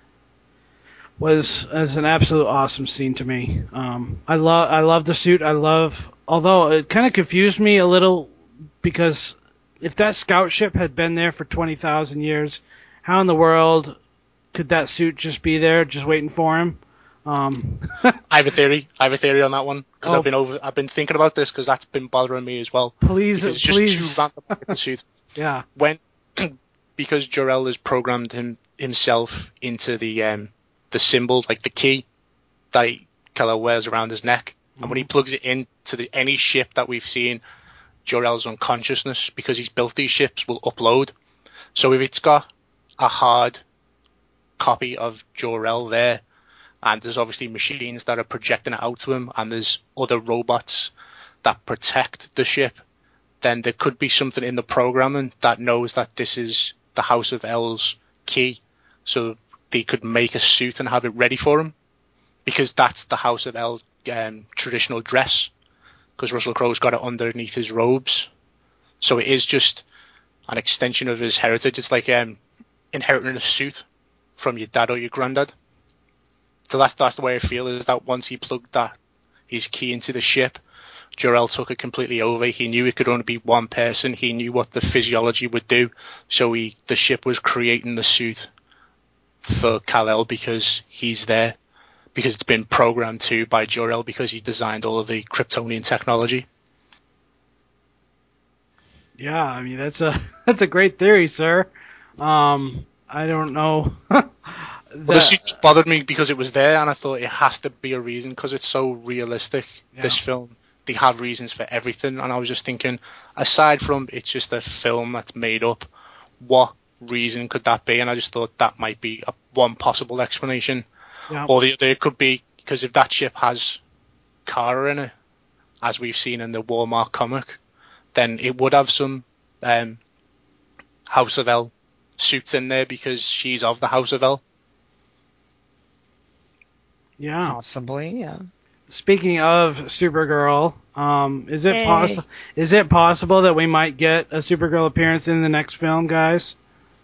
was as an absolute awesome scene to me. Um, I love I love the suit. I love, although it kind of confused me a little, because if that scout ship had been there for twenty thousand years, how in the world could that suit just be there, just waiting for him? Um, I have a theory. I have a theory on that one because oh, I've been over. I've been thinking about this because that's been bothering me as well. Please, because it's please. just too random with the suit. Yeah. When because Jor-El has programmed him himself into the um the symbol, like the key that he Kal-El wears around his neck, mm-hmm. and when he plugs it into the any ship that we've seen, Jor-El's unconsciousness, because he's built these ships, will upload. So if it's got a hard copy of Jor-El there, and there's obviously machines that are projecting it out to him, and there's other robots that protect the ship, then there could be something in the programming that knows that this is the House of L's key, so they could make a suit and have it ready for him, because that's the House of L um, traditional dress, because Russell Crowe's got it underneath his robes. So it is just an extension of his heritage. It's like um, inheriting a suit from your dad or your granddad. So that's that's the way I feel, is that once he plugged that his key into the ship, Jor-El took it completely over. He knew it could only be one person. He knew what the physiology would do. So he the ship was creating the suit for Kal-El because he's there, because it's been programmed to by Jor-El, because he designed all of the Kryptonian technology. Yeah, I mean that's a that's a great theory, sir. Um, I don't know. Well, the suit just bothered me because it was there, and I thought it has to be a reason, because it's so realistic. Yeah. This film, they have reasons for everything, and I was just thinking, aside from it's just a film that's made up, what reason could that be? And I just thought that might be a, one possible explanation. Yeah. Or the other, it could be because if that ship has Kara in it, as we've seen in the Walmart comic, then it would have some um, House of L suits in there because she's of the House of L. Yeah, possibly. Yeah. Speaking of Supergirl, um, is it hey. possible? Is it possible that we might get a Supergirl appearance in the next film, guys?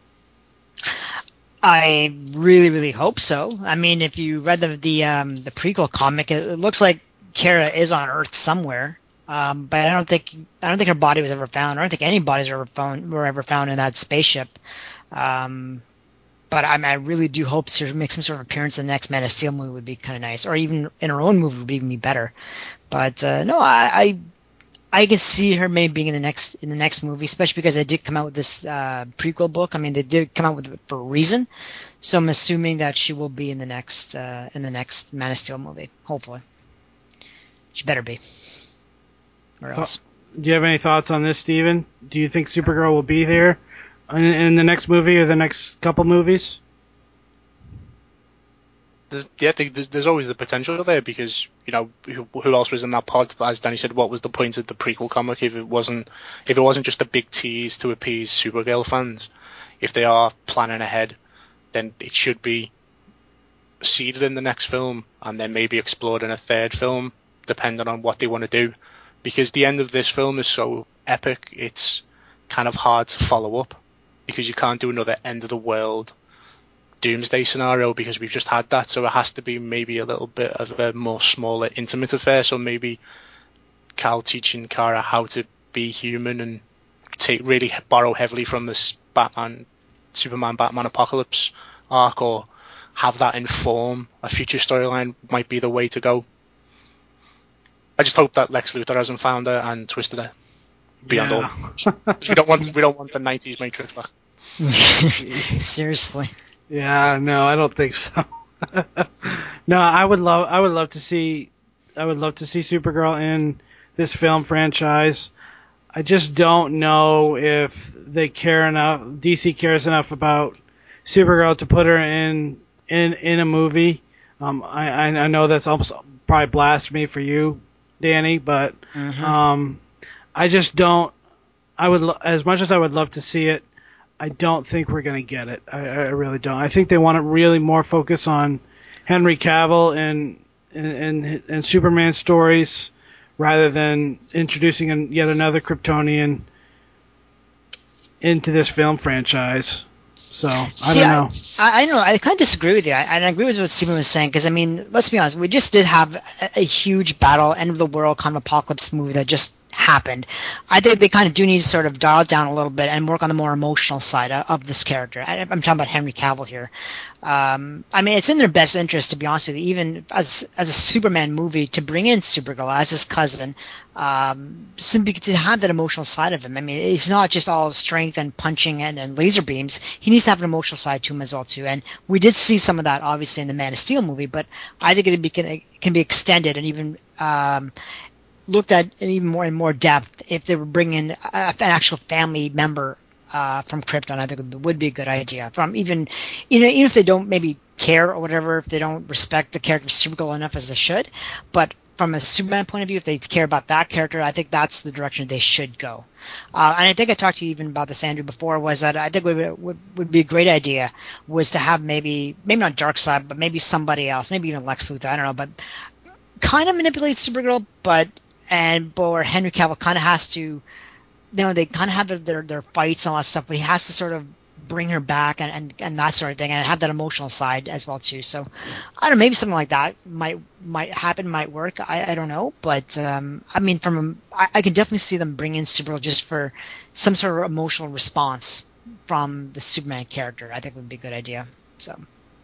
I really, really hope so. I mean, if you read the the um, the prequel comic, it, it looks like Kara is on Earth somewhere, um, but I don't think I don't think her body was ever found. I don't think any bodies were ever found were ever found in that spaceship. Um, But I, mean, I really do hope to make some sort of appearance in the next Man of Steel movie would be kind of nice, or even in her own movie would even be better. But uh, no, I, I I can see her maybe being in the next in the next movie, especially because they did come out with this uh, prequel book. I mean, they did come out with it for a reason, so I'm assuming that she will be in the next uh, in the next Man of Steel movie. Hopefully, she better be, or Th- else. Do you have any thoughts on this, Steven? Do you think Supergirl will be there in, in the next movie or the next couple movies? there's, yeah, there's, there's always the potential there because, you know, who, who else was in that pod? As Danny said, what was the point of the prequel comic if it wasn't if it wasn't just a big tease to appease Supergirl fans? If they are planning ahead, then it should be seeded in the next film and then maybe explored in a third film, depending on what they want to do. Because the end of this film is so epic, it's kind of hard to follow up because you can't do another end of the world doomsday scenario because we've just had that, so it has to be maybe a little bit of a more smaller, intimate affair. So maybe Cal teaching Kara how to be human and take really borrow heavily from this Batman, Superman, Batman Apocalypse arc, or have that inform a future storyline might be the way to go. I just hope that Lex Luthor hasn't found her and twisted her beyond Yeah. all. we don't want we don't want the nineties Matrix back. Seriously. Yeah, no, I don't think so. No, I would love, I would love to see, I would love to see Supergirl in this film franchise. I just don't know if they care enough, D C cares enough about Supergirl to put her in in in a movie. Um, I I know that's almost probably blasphemy for you, Danny, but Mm-hmm. um, I just don't. I would, lo- as much as I would love to see it, I don't think we're going to get it. I, I really don't. I think they want to really more focus on Henry Cavill and and, and, and Superman stories rather than introducing an, yet another Kryptonian into this film franchise. So, I See, don't know. I, I know. I kind of disagree with you. I, and I agree with what Steven was saying because, I mean, let's be honest. We just did have a, a huge battle, end of the world kind of apocalypse movie that just happened. I think they kind of do need to sort of dial it down a little bit and work on the more emotional side of, of this character. I, I'm talking about Henry Cavill here. Um, I mean, it's in their best interest, to be honest with you, even as as a Superman movie, to bring in Supergirl as his cousin, um, simply to have that emotional side of him. I mean, it's not just all strength and punching and, and laser beams. He needs to have an emotional side to him as well, too. And we did see some of that, obviously, in the Man of Steel movie, but I think it be, can, can be extended and even um, looked at in even more in more depth if they were bringing a, an actual family member Uh, from Krypton. I think it would be a good idea. From even, you know, even if they don't maybe care or whatever, if they don't respect the character of Supergirl enough as they should, but from a Superman point of view, if they care about that character, I think that's the direction they should go. Uh, and I think I talked to you even about this, Andrew, before, was that I think what would, would, would be a great idea was to have maybe, maybe not Darkseid, but maybe somebody else, maybe even Lex Luthor, I don't know, but kind of manipulate Supergirl, but, and, or Henry Cavill kind of has to, you know, they kind of have their, their their fights and all that stuff, but he has to sort of bring her back and, and, and that sort of thing, and have that emotional side as well too. So, I don't know, maybe something like that might might happen, might work. I, I don't know, but um, I mean, from a, I, I can definitely see them bring in Supergirl just for some sort of emotional response from the Superman character. I think would be a good idea. So,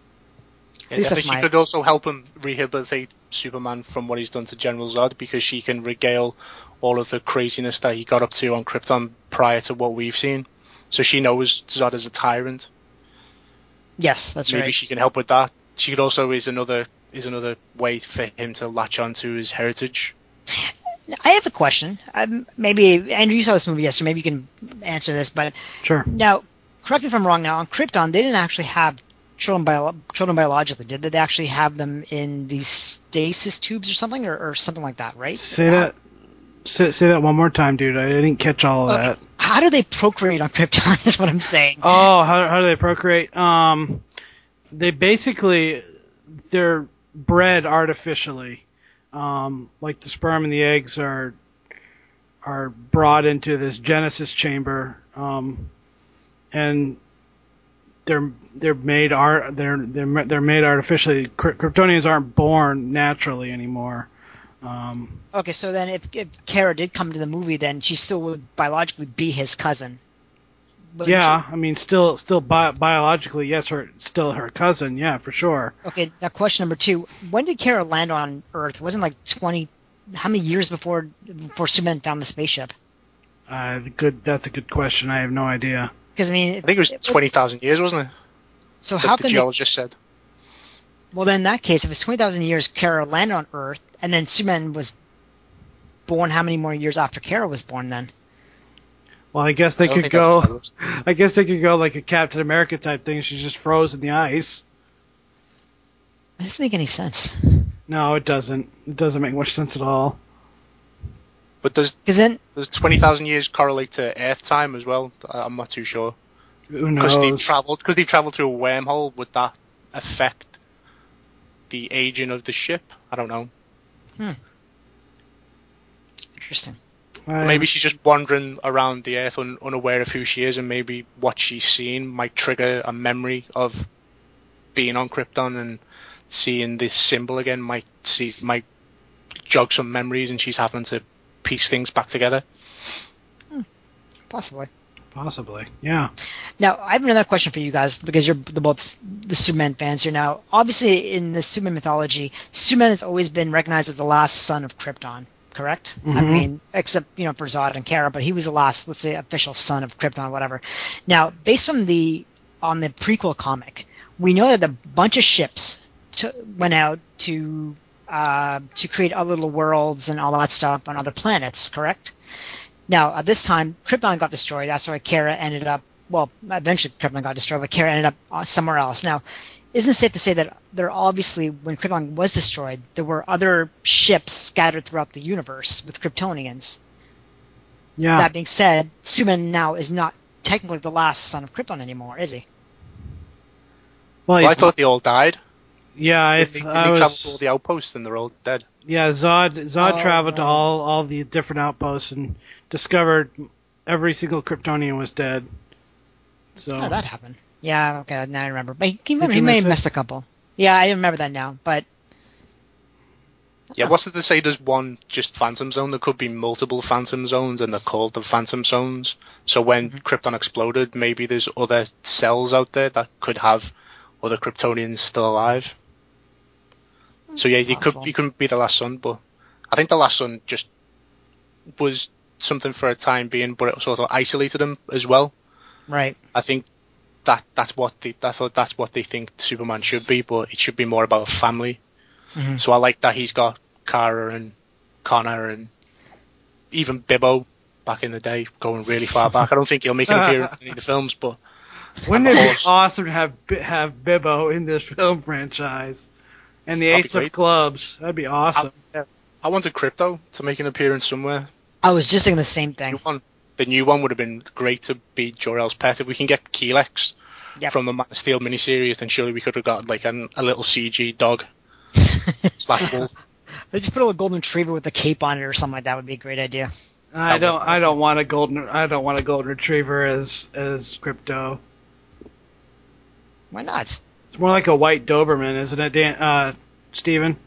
yeah, I think she my... could also help him rehabilitate Superman from what he's done to General Zod, because she can regale all of the craziness that he got up to on Krypton prior to what we've seen. So she knows Zod is a tyrant. Yes, that's Maybe right. Maybe she can help with that. She could also is another is another way for him to latch onto his heritage. I have a question. Um, maybe Andrew, you saw this movie yesterday. Maybe you can answer this. But sure. Now, correct me if I'm wrong. Now, on Krypton, they didn't actually have children, bio- children biologically, did they? They actually have them in these stasis tubes or something, or, or something like that, right? Say that. Say, say that one more time, dude. I didn't catch all of okay. that. How do they procreate on Krypton is what I'm saying. Oh, how, how do they procreate? Um, they basically, they're bred artificially. Um, like the sperm and the eggs are are brought into this Genesis chamber, um, and they're they're made art they're they're they're made artificially. Kryptonians aren't born naturally anymore. Um, okay, so then if, if Kara did come to the movie, then she still would biologically be his cousin. Yeah, she? I mean, still, still bi- biologically, yes, her still her cousin. Yeah, for sure. Okay, now question number two: when did Kara land on Earth? It wasn't like twenty. How many years before before Superman found the spaceship? Uh, good. That's a good question. I have no idea. Because I mean, I think it was it, twenty thousand years, wasn't it? So that how the can the geologist they... said? Well, then in that case, if it's twenty thousand years, Kara landed on Earth, and then Superman was born how many more years after Kara was born then? Well, I guess they I could go. I guess they could go like a Captain America type thing. She's just froze in the ice. That doesn't make any sense. No, it doesn't. It doesn't make much sense at all. But does then does twenty thousand years correlate to Earth time as well? I'm not too sure. Who Because they've knows? travelled, because they've travelled through a wormhole. Would that affect the aging of the ship? I don't know. Hmm. Interesting. Or maybe she's just wandering around the Earth un- unaware of who she is, and maybe what she's seen might trigger a memory of being on Krypton, and seeing this symbol again might see might jog some memories, and she's having to piece things back together. Hmm. Possibly. Possibly, yeah. Now, I have another question for you guys, because you're the, both the Superman fans here. Now, obviously, in the Superman mythology, Superman has always been recognized as the last son of Krypton, correct? Mm-hmm. I mean, except, you know, for Zod and Kara, but he was the last, let's say, official son of Krypton, whatever. Now, based on the on the prequel comic, we know that a bunch of ships to, went out to uh, to create other little worlds and all that stuff on other planets, correct? Now, at this time, Krypton got destroyed. That's why Kara ended up, well, eventually Krypton got destroyed, but Kara ended up uh, somewhere else. Now, isn't it safe to say that there obviously, when Krypton was destroyed, there were other ships scattered throughout the universe with Kryptonians? Yeah. That being said, Superman now is not technically the last son of Krypton anymore, is he? Well, Well, I thought they all died. Yeah, I, Did they, th- did I they was. travel to all the outposts and they're all dead? Yeah, Zod Zod Oh, traveled to right. all all the different outposts and discovered every single Kryptonian was dead. So How did that happen? Yeah, okay, now I remember. But he, he, Did he you may miss have it? missed a couple. Yeah, I remember that now, but Yeah, what's it to say there's one just Phantom Zone? There could be multiple Phantom Zones, and they're called the Phantom Zones. So when Mhm. Krypton exploded, maybe there's other cells out there that could have other Kryptonians still alive. So yeah, you Possible. could you couldn't be the last son, but I think the last son just was something for a time being, but it sort of isolated him as well. Right. I think that that's what they I thought that's what they think Superman should be, but it should be more about a family. Mhm. So I like that he's got Kara and Connor and even Bibbo back in the day, going really far back. I don't think he'll make an appearance in any of the films, but wouldn't and it the be horse. awesome to have Bi- have Bibbo in this film franchise and the That'd be Ace of great. Clubs? That'd be awesome. I, I wanted Crypto to make an appearance somewhere. I was just thinking the same thing. New one. The new one would have been great to be Jor-El's pet. If we can get Keelex Yep. from the Man of Steel miniseries, then surely we could have got like an, a little C G dog slash wolf. They just put a little golden retriever with a cape on it or something like that would be a great idea. I don't I don't want a golden I don't want a golden retriever as as Crypto. Why not? It's more like a white Doberman, isn't it, Dan? Uh, Steven?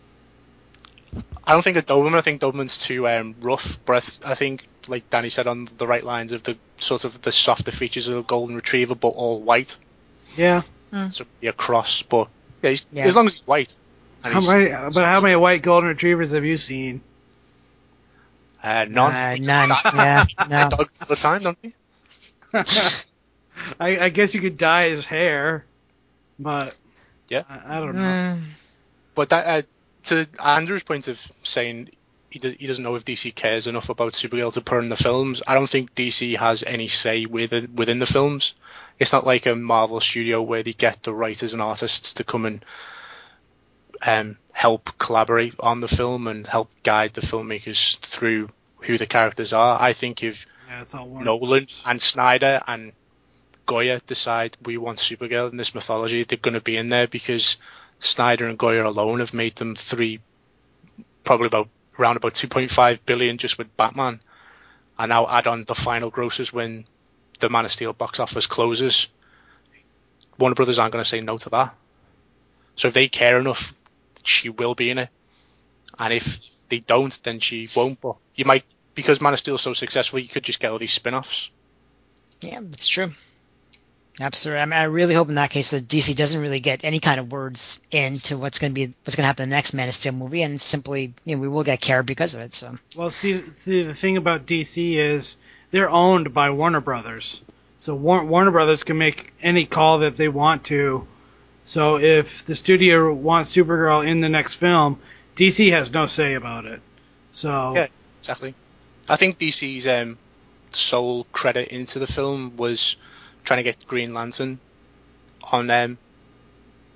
I don't think a Doberman. I think Doberman's too um, rough. But I, th- I think, like Danny said, on the right lines of the sort of the softer features of a golden retriever, but all white. Yeah. Mm. So be a cross, but yeah, he's, Yeah. as long as he's white. And How he's, many? But how many white golden retrievers have you seen? Uh, none. Uh, none. Yeah. No. Dog all the time, don't he? I, I guess you could dye his hair, but Yeah. I, I don't know. Mm. But that, uh, to Andrew's point of saying he, do, he doesn't know if D C cares enough about Supergirl to put her in the films, I don't think D C has any say within within the films. It's not like a Marvel studio where they get the writers and artists to come and um, help collaborate on the film and help guide the filmmakers through who the characters are. I think if Yeah, it's all Warner Nolan Brothers. and Snyder and Goya decide we want Supergirl in this mythology, they're going to be in there because Snyder and Goya alone have made them three, probably about around about two point five billion just with Batman, and now add on the final grosses when the Man of Steel box office closes. Warner Brothers aren't going to say no to that. So if they care enough, she will be in it, and if they don't, then she won't. But you might, because Man of Steel is so successful, you could just get all these spin-offs. Yeah, it's true. Absolutely. I mean, I really hope in that case that D C doesn't really get any kind of words into what's going to be what's going to happen in the next Man of Steel movie, and simply, you know, we will get care because of it. So. Well, see, see, the thing about D C is they're owned by Warner Brothers, so War- Warner Brothers can make any call that they want to. So if the studio wants Supergirl in the next film, D C has no say about it. So Yeah, exactly. I think D C's um, sole credit into the film was trying to get Green Lantern on um,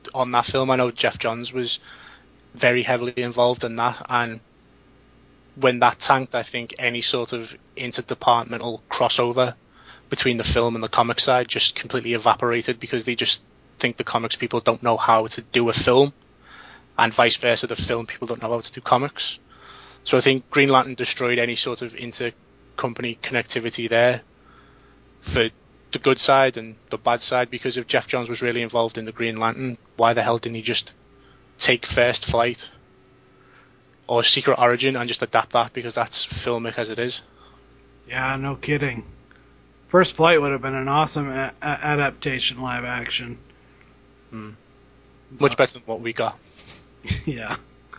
on that film. I know Jeff Johns was very heavily involved in that, and when that tanked, I think any sort of interdepartmental crossover between the film and the comic side just completely evaporated, because they just think the comics people don't know how to do a film, and vice versa, the film people don't know how to do comics. So I think Green Lantern destroyed any sort of inter-company connectivity there for the good side and the bad side, because if Jeff Johns was really involved in the Green Lantern, why the hell didn't he just take First Flight or Secret Origin and just adapt that, because that's filmic as it is? Yeah, no kidding. First Flight would have been an awesome a- a- adaptation live action. Hmm. Much better than what we got. Yeah.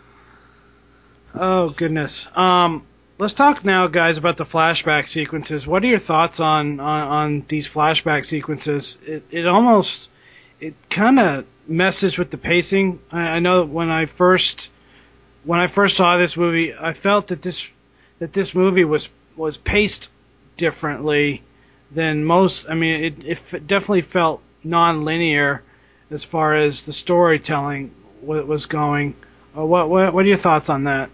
Oh, goodness. Um, let's talk now, guys, about the flashback sequences. What are your thoughts on, on, on these flashback sequences? It, it almost, it kind of messes with the pacing. I, I know that when I first, when I first saw this movie, I felt that this, that this movie was, was paced differently than most. I mean, it, it definitely felt non-linear as far as the storytelling was going. Uh, what, what, what are your thoughts on that?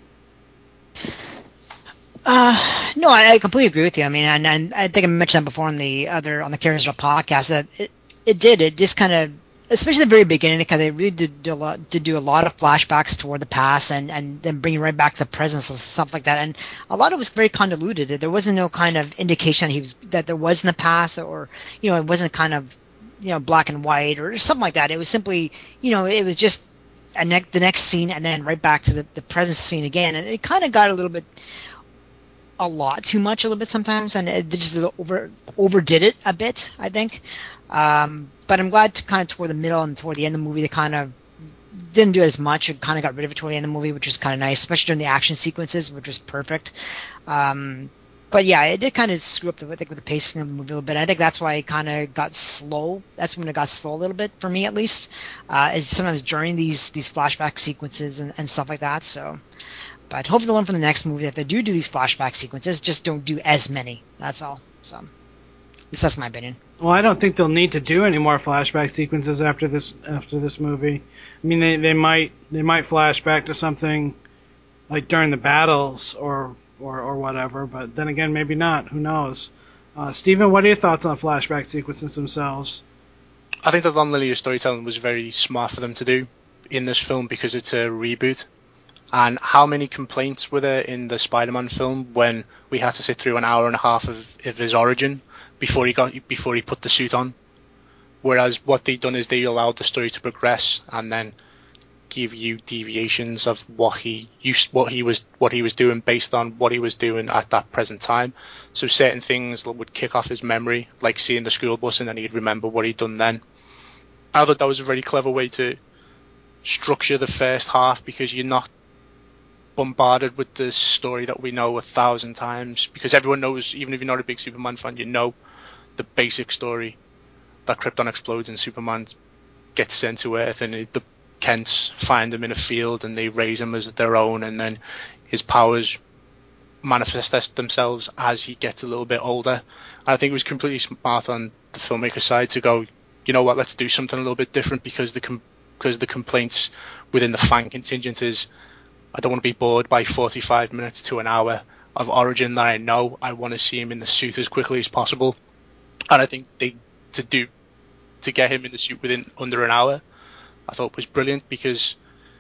Uh, no, I, I completely agree with you. I mean, and, and I think I mentioned that before on the other on the Characters podcast that it, it did. It just kind of, especially the very beginning, because they really did do a lot, did do a lot of flashbacks toward the past, and, and then bringing right back to the present and stuff like that. And a lot of it was very convoluted. There wasn't no kind of indication that he was that there was in the past, or you know, it wasn't kind of, you know, black and white or something like that. It was simply, you know, it was just a ne- the next scene and then right back to the, the present scene again. And it kind of got a little bit. A lot too much a little bit sometimes, and it just over overdid it a bit, I think. Um, but I'm glad to kind of toward the middle and toward the end of the movie they kind of didn't do it as much. It kind of got rid of it toward the end of the movie, which was kind of nice, especially during the action sequences, which was perfect. Um, but yeah, it did kind of screw up the, I think, with the pacing of the movie a little bit. I think that's why it kind of got slow. That's when it got slow a little bit for me, at least. Uh, is sometimes during these these flashback sequences and, and stuff like that. So. But hopefully they'll learn from the next movie that if they do do these flashback sequences, just don't do as many. That's all. So, at least that's my opinion. Well, I don't think they'll need to do any more flashback sequences after this after this movie. I mean, they, they might they might flash back to something like during the battles or or, or whatever. But then again, maybe not. Who knows? Uh, Stephen, what are your thoughts on flashback sequences themselves? I think the non-linear storytelling was very smart for them to do in this film, because it's a reboot. And how many complaints were there in the Spider-Man film when we had to sit through an hour and a half of, of his origin before he got before he put the suit on? Whereas what they've done is they allowed the story to progress and then give you deviations of what he used, what he was, what he was doing based on what he was doing at that present time. So certain things would kick off his memory, like seeing the school bus, and then he'd remember what he'd done then. I thought that was a very clever way to structure the first half, because you're not bombarded with the story that we know a thousand times, because everyone knows, even if you're not a big Superman fan, you know the basic story that Krypton explodes and Superman gets sent to Earth, and the Kents find him in a field and they raise him as their own, and then his powers manifest themselves as he gets a little bit older. And I think it was completely smart on the filmmaker side to go, you know what, let's do something a little bit different, because the com- because the complaints within the fan contingent is, I don't want to be bored by forty-five minutes to an hour of origin that I know. I want to see him in the suit as quickly as possible. And I think they to do to get him in the suit within under an hour, I thought was brilliant, because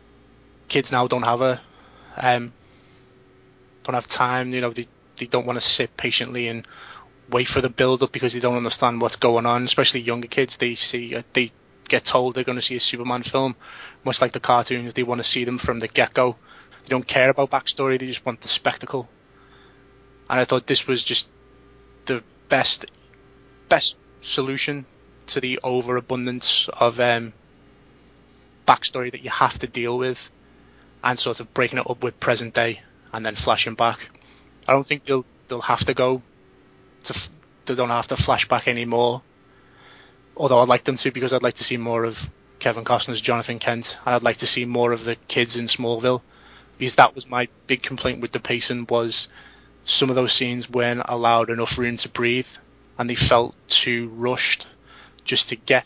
kids now don't have a um, don't have time. You know, they they don't want to sit patiently and wait for the build up, because they don't understand what's going on. Especially younger kids, they see uh, they get told they're going to see a Superman film, much like the cartoons. They want to see them from the get go. They don't care about backstory, they just want the spectacle. And I thought this was just the best best solution to the overabundance of um, backstory that you have to deal with, and sort of breaking it up with present day and then flashing back. I don't think they'll they'll have to go to f- they don't have to flash back anymore, although I'd like them to, because I'd like to see more of Kevin Costner's Jonathan Kent, and I'd like to see more of the kids in Smallville. Because that was my big complaint with the pacing, was some of those scenes weren't allowed enough room to breathe, and they felt too rushed just to get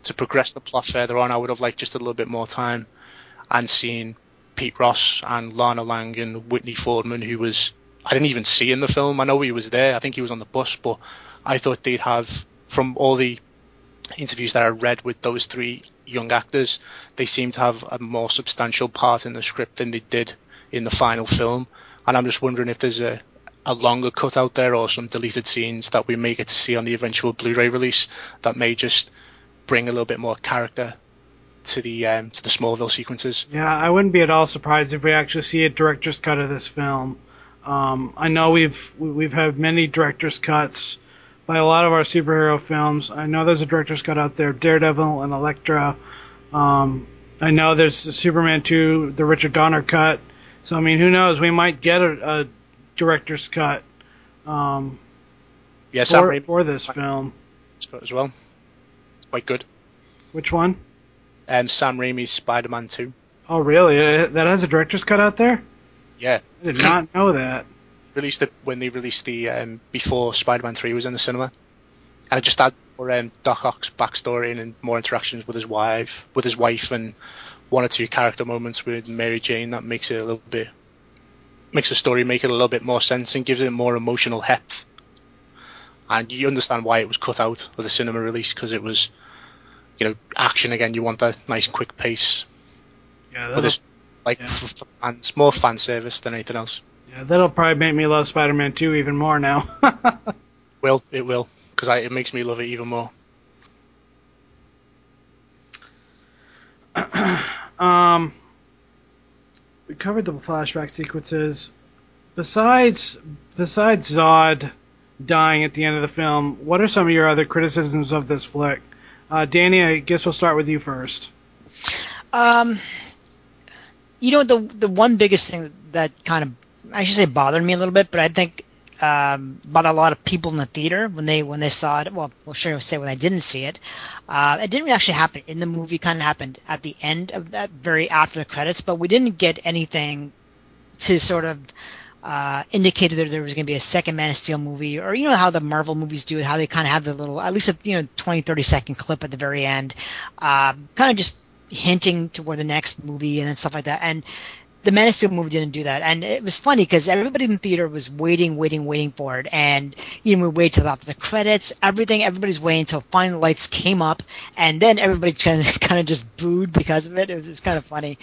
to progress the plot further on, I would have liked just a little bit more time and seen Pete Ross and Lana Lang and Whitney Fordman, who was, I didn't even see in the film. I know he was there. I think he was on the bus, but I thought they'd have, from all the interviews that I read with those three young actors, they seem to have a more substantial part in the script than they did in the final film. And I'm just wondering if there's a, a longer cut out there or some deleted scenes that we may get to see on the eventual Blu-ray release that may just bring a little bit more character to the um, to the Smallville sequences. Yeah, I wouldn't be at all surprised if we actually see a director's cut of this film. Um, I know we've we've had many director's cuts by a lot of our superhero films. I know there's a director's cut out there, Daredevil and Elektra. Um, I know there's the Superman two, the Richard Donner cut. So, I mean, who knows? We might get a, a director's cut um, yeah, for, for this film. As well. It's quite good. Which one? Um, Sam Raimi's Spider-Man two. Oh, really? That has a director's cut out there? Yeah. I did not know that. Released it when they released the um, before Spider-Man three was in the cinema, and it just had more um, Doc Ock's backstory and, and more interactions with his wife, with his wife, and one or two character moments with Mary Jane that makes it a little bit, makes the story make it a little bit more sense and gives it more emotional heft. And you understand why it was cut out of the cinema release, because it was, you know, action again. You want that nice quick pace. Yeah, but it's like yeah. f- fans, more fan service than anything else. Yeah, that'll probably make me love Spider-Man two even more now. Will it will, because it makes me love it even more. um, we covered the flashback sequences. Besides, besides Zod dying at the end of the film, what are some of your other criticisms of this flick? Uh, Danny, I guess we'll start with you first. Um, you know, the the one biggest thing that kind of, I should say, bothered me a little bit, but I think um, bothered a lot of people in the theater when they when they saw it. Well, we'll sure say when I didn't see it. Uh, it didn't actually happen in the movie. Kind of happened at the end of that, very after the credits, but we didn't get anything to sort of uh, indicate that there was going to be a second Man of Steel movie, or you know how the Marvel movies do it, how they kind of have the little, at least a you know twenty, thirty second clip at the very end, uh, kind of just hinting toward the next movie and stuff like that. And the Man of Steel movie didn't do that, and it was funny because everybody in the theater was waiting, waiting, waiting for it, and you know we waited till after the credits, everything, everybody's waiting until finally the lights came up, and then everybody kind of, kind of just booed because of it. It was just kind of funny.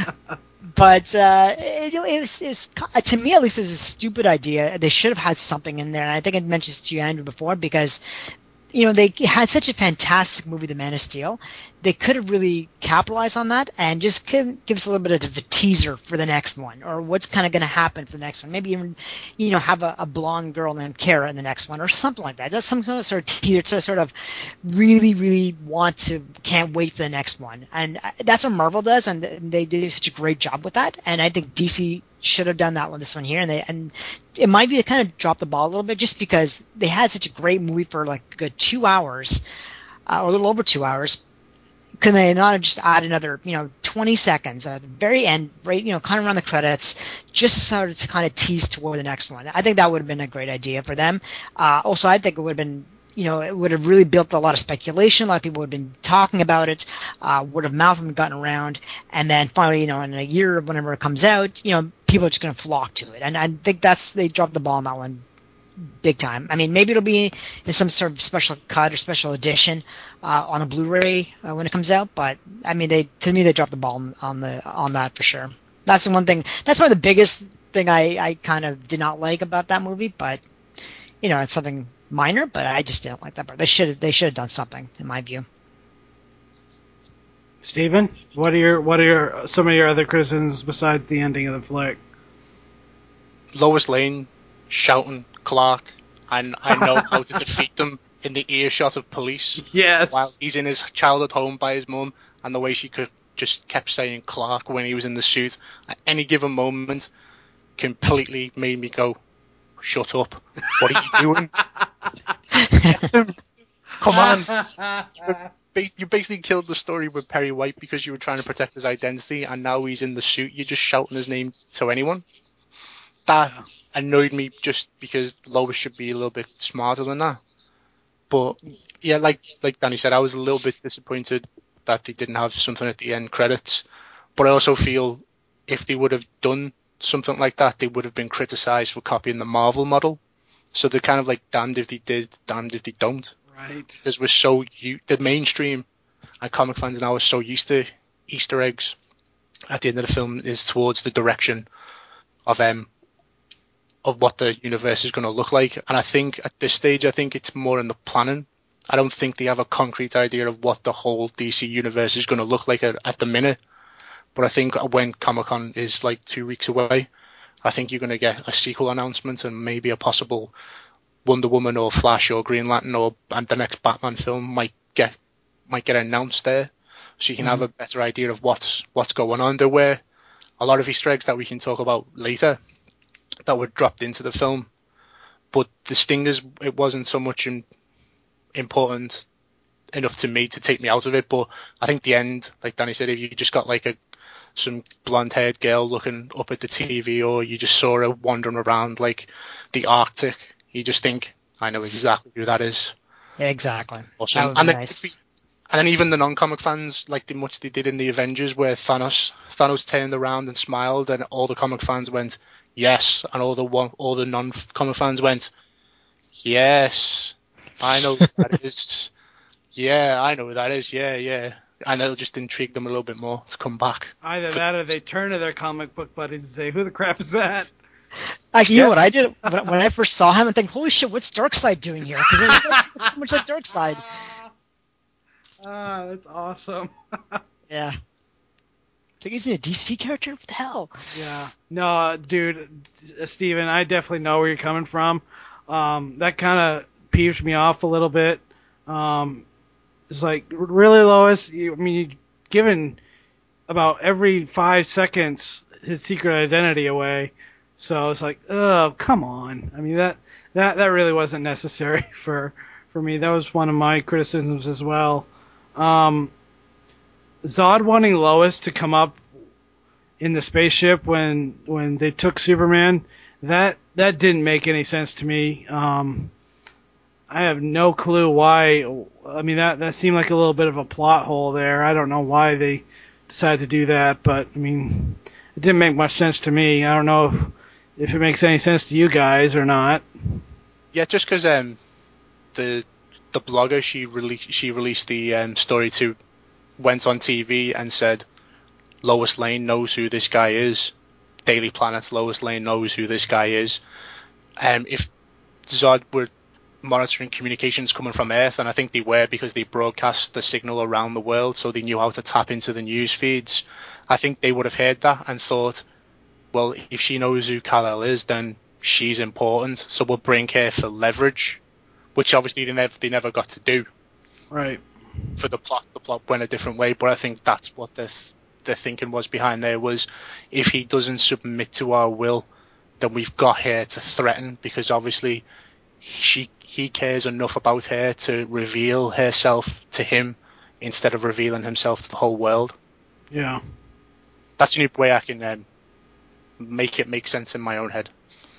But uh, it, it, was, it was, to me at least, it was a stupid idea. They should have had something in there, and I think I mentioned this to you, Andrew, before, because you know, they had such a fantastic movie, The Man of Steel. They could have really capitalized on that and just give, give us a little bit of a teaser for the next one, or what's kind of going to happen for the next one. Maybe even, you know, have a, a blonde girl named Kara in the next one, or something like that. That's some kind of sort of teaser to sort of really, really want to, can't wait for the next one. And that's what Marvel does, and they do such a great job with that. And I think D C should have done that with this one here, and they and it might be to kind of drop the ball a little bit, just because they had such a great movie for like a good two hours, uh, or a little over two hours. Could they not just add another, you know, twenty seconds at the very end, right, you know, kind of around the credits, just sort of to kind of tease toward the next one? I think that would have been a great idea for them. Uh, also, I think it would have been, you know, it would have really built a lot of speculation. A lot of people would have been talking about it. Uh, word of mouth would have gotten around. And then finally, you know, in a year, whenever it comes out, you know, people are just going to flock to it. And I think that's, they dropped the ball on that one big time. I mean, maybe it'll be in some sort of special cut or special edition uh, on a Blu-ray uh, when it comes out. But, I mean, they to me, they dropped the ball on, on the on that for sure. That's the one thing. That's probably the biggest thing I, I kind of did not like about that movie. But, you know, it's something minor, but I just didn't like that part. They should have, they should have done something, in my view. Steven, what are your what are your some of your other criticisms besides the ending of the flick? Lois Lane shouting Clark, and I know how to defeat them in the earshot of police. Yes. While he's in his childhood home by his mum, and the way she could just kept saying Clark when he was in the suit at any given moment completely made me go, shut up. What are you doing? Come on. You basically killed the story with Perry White because you were trying to protect his identity, and now he's in the suit. You're just shouting his name to anyone. That annoyed me, just because Lois should be a little bit smarter than that. But yeah, like like Danny said, I was a little bit disappointed that they didn't have something at the end credits. But I also feel if they would have done something like that, they would have been criticised for copying the Marvel model. So they're kind of like damned if they did, damned if they don't. Right. Because we're so u- the mainstream and comic fans now are so used to Easter eggs. At the end of the film is towards the direction of um of what the universe is going to look like. And I think at this stage, I think it's more in the planning. I don't think they have a concrete idea of what the whole D C universe is going to look like at, at the minute. But I think when Comic-Con is like two weeks away, I think you're going to get a sequel announcement and maybe a possible Wonder Woman or Flash or Green Lantern or and the next Batman film might get might get announced there, so you can mm-hmm. have a better idea of what's what's going on. There were a lot of Easter eggs that we can talk about later that were dropped into the film, but the stingers, it wasn't so much in, important enough to me to take me out of it. But I think the end, like Danny said, if you just got like a some blonde-haired girl looking up at the T V, or you just saw her wandering around like the Arctic, you just think, I know exactly who that is. Yeah, exactly. Awesome. That would and be then, nice. And then even the non-comic fans, like the much they did in the Avengers, where Thanos Thanos turned around and smiled, and all the comic fans went yes, and all the one, all the non-comic fans went yes, I know who that is. Yeah, I know who that is. Yeah, yeah. And it'll just intrigue them a little bit more to come back. Either For, that or they turn to their comic book buddies and say, who the crap is that? Actually, you yeah. know what I did? When, when I first saw him, I think, holy shit, what's Darkseid doing here? Because it looks so much like Darkseid. Ah, that's awesome. Yeah. Think he's a D C character? What the hell? Yeah. No, dude, Steven, I definitely know where you're coming from. Um, that kind of peeved me off a little bit. Um, it's like, really, Lois? You, I mean, you've given about every five seconds his secret identity away. So it's like, oh, come on. I mean, that, that, that really wasn't necessary for, for me. That was one of my criticisms as well. Um, Zod wanting Lois to come up in the spaceship when, when they took Superman, that, that didn't make any sense to me. Um, I have no clue why. I mean, that, that seemed like a little bit of a plot hole there. I don't know why they decided to do that, but I mean, it didn't make much sense to me. I don't know if, if it makes any sense to you guys or not. Yeah, just because um, the the blogger she released she released the um, story to went on T V and said Lois Lane knows who this guy is. Daily Planet's Lois Lane knows who this guy is. Um, if Zod were monitoring communications coming from Earth, and I think they were because they broadcast the signal around the world, so they knew how to tap into the news feeds. I think they would have heard that and thought, well, if she knows who Kal-El is, then she's important, so we'll bring her for leverage, which obviously they never, they never got to do. Right. For the plot, the plot went a different way, but I think that's what the the thinking was behind there, was if he doesn't submit to our will, then we've got her to threaten, because obviously she he cares enough about her to reveal herself to him instead of revealing himself to the whole world. Yeah. That's the only way I can um, make it make sense in my own head.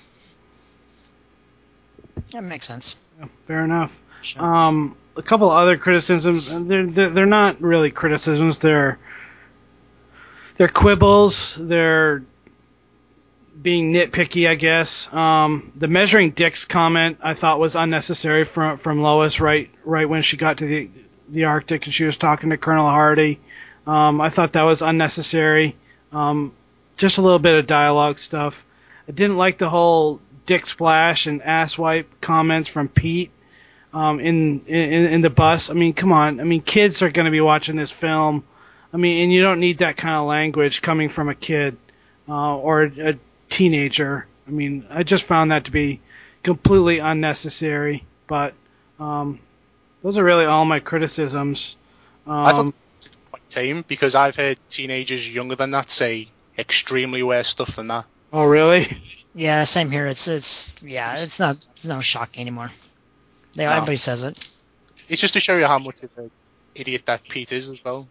That makes sense. Yeah, fair enough. Sure. Um, a couple other criticisms, and they're, they're they're not really criticisms. They're they're quibbles. They're being nitpicky, I guess. Um, the measuring dicks comment I thought was unnecessary from from Lois right right when she got to the the Arctic and she was talking to Colonel Hardy. Um, I thought that was unnecessary. Um, just a little bit of dialogue stuff. I didn't like the whole dick splash and ass wipe comments from Pete um, in, in in the bus. I mean, come on. I mean, kids are going to be watching this film. I mean, and you don't need that kind of language coming from a kid uh, or a, a teenager. I mean, I just found that to be completely unnecessary. But um, those are really all my criticisms. Um, I thought it was quite tame, because I've heard teenagers younger than that say extremely worse stuff than that. Oh, really? Yeah, same here. It's it's yeah, it's not it's no shock anymore. They, no. Everybody says it. It's just to show you how much of an idiot that Pete is as well.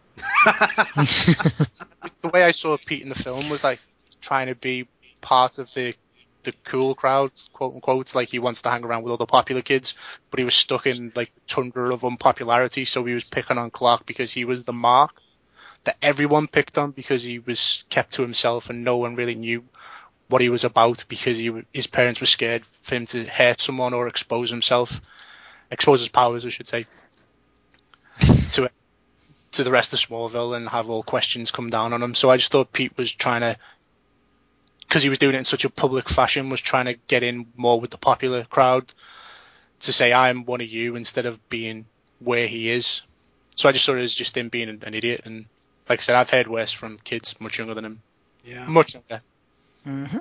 The way I saw Pete in the film was like trying to be part of the the cool crowd, quote unquote. Like he wants to hang around with all the popular kids, but he was stuck in like the tundra of unpopularity. So he was picking on Clark because he was the mark that everyone picked on because he was kept to himself and no one really knew what he was about because he his parents were scared for him to hurt someone or expose himself, expose his powers, I should say, to to the rest of Smallville and have all questions come down on him. So I just thought Pete was trying to, because he was doing it in such a public fashion, was trying to get in more with the popular crowd to say, I'm one of you, instead of being where he is. So I just saw it as just him being an, an idiot. And like I said, I've heard worse from kids much younger than him. Yeah. Much younger. Mm-hmm.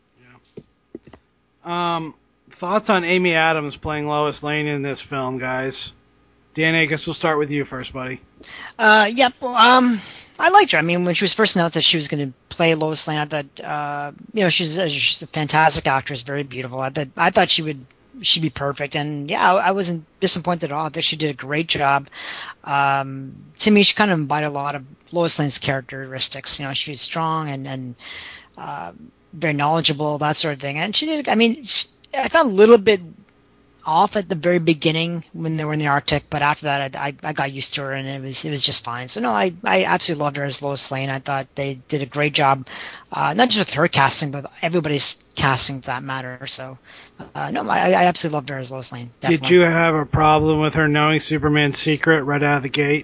Yeah. Um, thoughts on Amy Adams playing Lois Lane in this film, guys? Danny, I guess we'll start with you first, buddy. Uh, yep. Well, um, I liked her. I mean, when she was first announced that she was going to play Lois Lane, I thought, uh, you know, she's a, she's a fantastic actress, very beautiful. I thought, I thought she would, she'd be perfect. And yeah, I, I wasn't disappointed at all. I think she did a great job. Um, to me, she kind of embodied a lot of Lois Lane's characteristics. You know, she's strong and, and, uh, very knowledgeable, that sort of thing. And she did, I mean, she, I found a little bit off at the very beginning when they were in the Arctic, but after that I, I, I got used to her and it was it was just fine. So no, I, I absolutely loved her as Lois Lane. I thought they did a great job, uh, not just with her casting, but everybody's casting for that matter. So uh, no, I, I absolutely loved her as Lois Lane. Definitely. Did you have a problem with her knowing Superman's secret right out of the gate?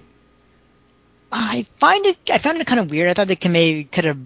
I find it I found it kind of weird. I thought they could maybe could have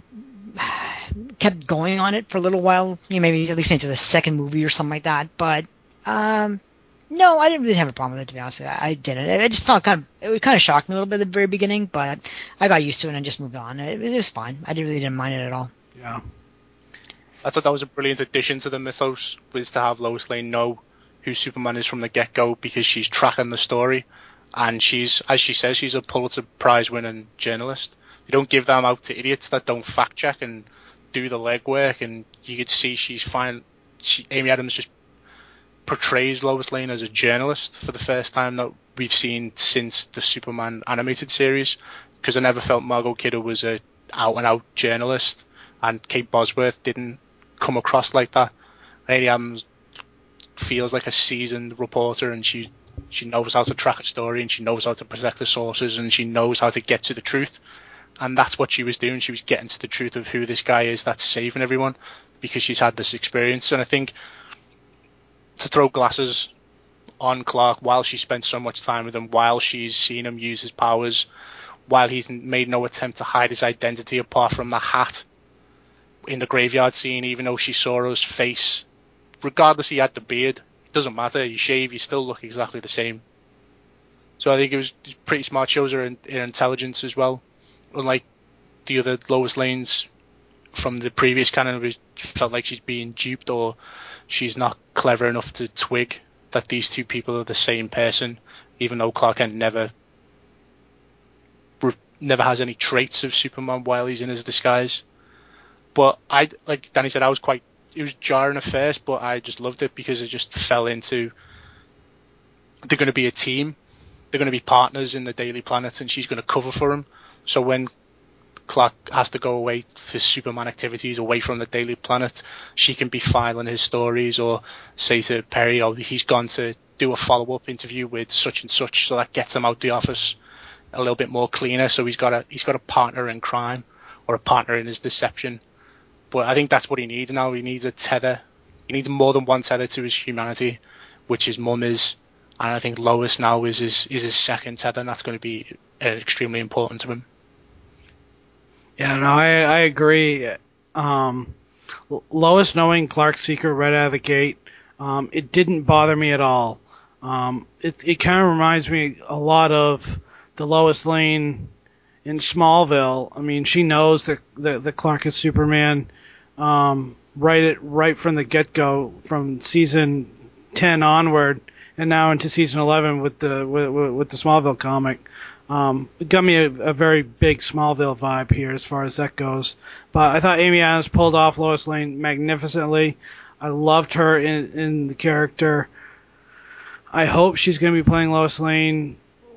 kept going on it for a little while, you know, maybe at least into the second movie or something like that, but Um, no, I didn't really have a problem with it, to be honest. I, I didn't. It just felt kind of, it would kind of shock me a little bit at the very beginning, but I got used to it and just moved on. It, it was fine. I really didn't mind it at all. Yeah. I thought that was a brilliant addition to the mythos, was to have Lois Lane know who Superman is from the get-go because she's tracking the story. And she's, as she says, she's a Pulitzer Prize winning journalist. You don't give them out to idiots that don't fact check and do the legwork, and you could see she's fine. She, Amy Adams just portrays Lois Lane as a journalist for the first time that we've seen since the Superman animated series, because I never felt Margot Kidder was a out and out journalist, and Kate Bosworth didn't come across like that. Amy Adams feels like a seasoned reporter, and she she knows how to track a story, and she knows how to protect the sources, and she knows how to get to the truth. And that's what she was doing. She was getting to the truth of who this guy is that's saving everyone, because she's had this experience. And I think to throw glasses on Clark while she spent so much time with him, while she's seen him use his powers, while he's made no attempt to hide his identity apart from the hat in the graveyard scene, even though she saw his face, regardless he had the beard, it doesn't matter, you shave, you still look exactly the same. So I think it was pretty smart. Shows her in, in intelligence as well, unlike the other Lois Lanes from the previous canon, which felt like she's being duped or she's not clever enough to twig that these two people are the same person, even though Clark Kent never never has any traits of Superman while he's in his disguise. But I, like Danny said, I was quite, it was jarring at first, but I just loved it because it just fell into, they're going to be a team, they're going to be partners in the Daily Planet, and she's going to cover for him. So when Clark has to go away for Superman activities away from the Daily Planet, she can be filing his stories, or say to Perry, oh, he's gone to do a follow-up interview with such and such, so that gets him out the office a little bit more cleaner. So he's got a he's got a partner in crime, or a partner in his deception. But I think that's what he needs now. He needs a tether. He needs more than one tether to his humanity, which his mum is. And I think Lois now is his is his second tether, and that's going to be uh, extremely important to him. Yeah, no, I I agree. Um, Lois knowing Clark's secret right out of the gate, um, it didn't bother me at all. Um, it it kind of reminds me a lot of the Lois Lane in Smallville. I mean, she knows that that, that Clark is Superman, um, right at, right from the get go, from season ten onward, and now into season eleven with the with, with the Smallville comic. Um, it got me a, a very big Smallville vibe here as far as that goes. But I thought Amy Adams pulled off Lois Lane magnificently. I loved her in, in the character. I hope she's going to be playing Lois Lane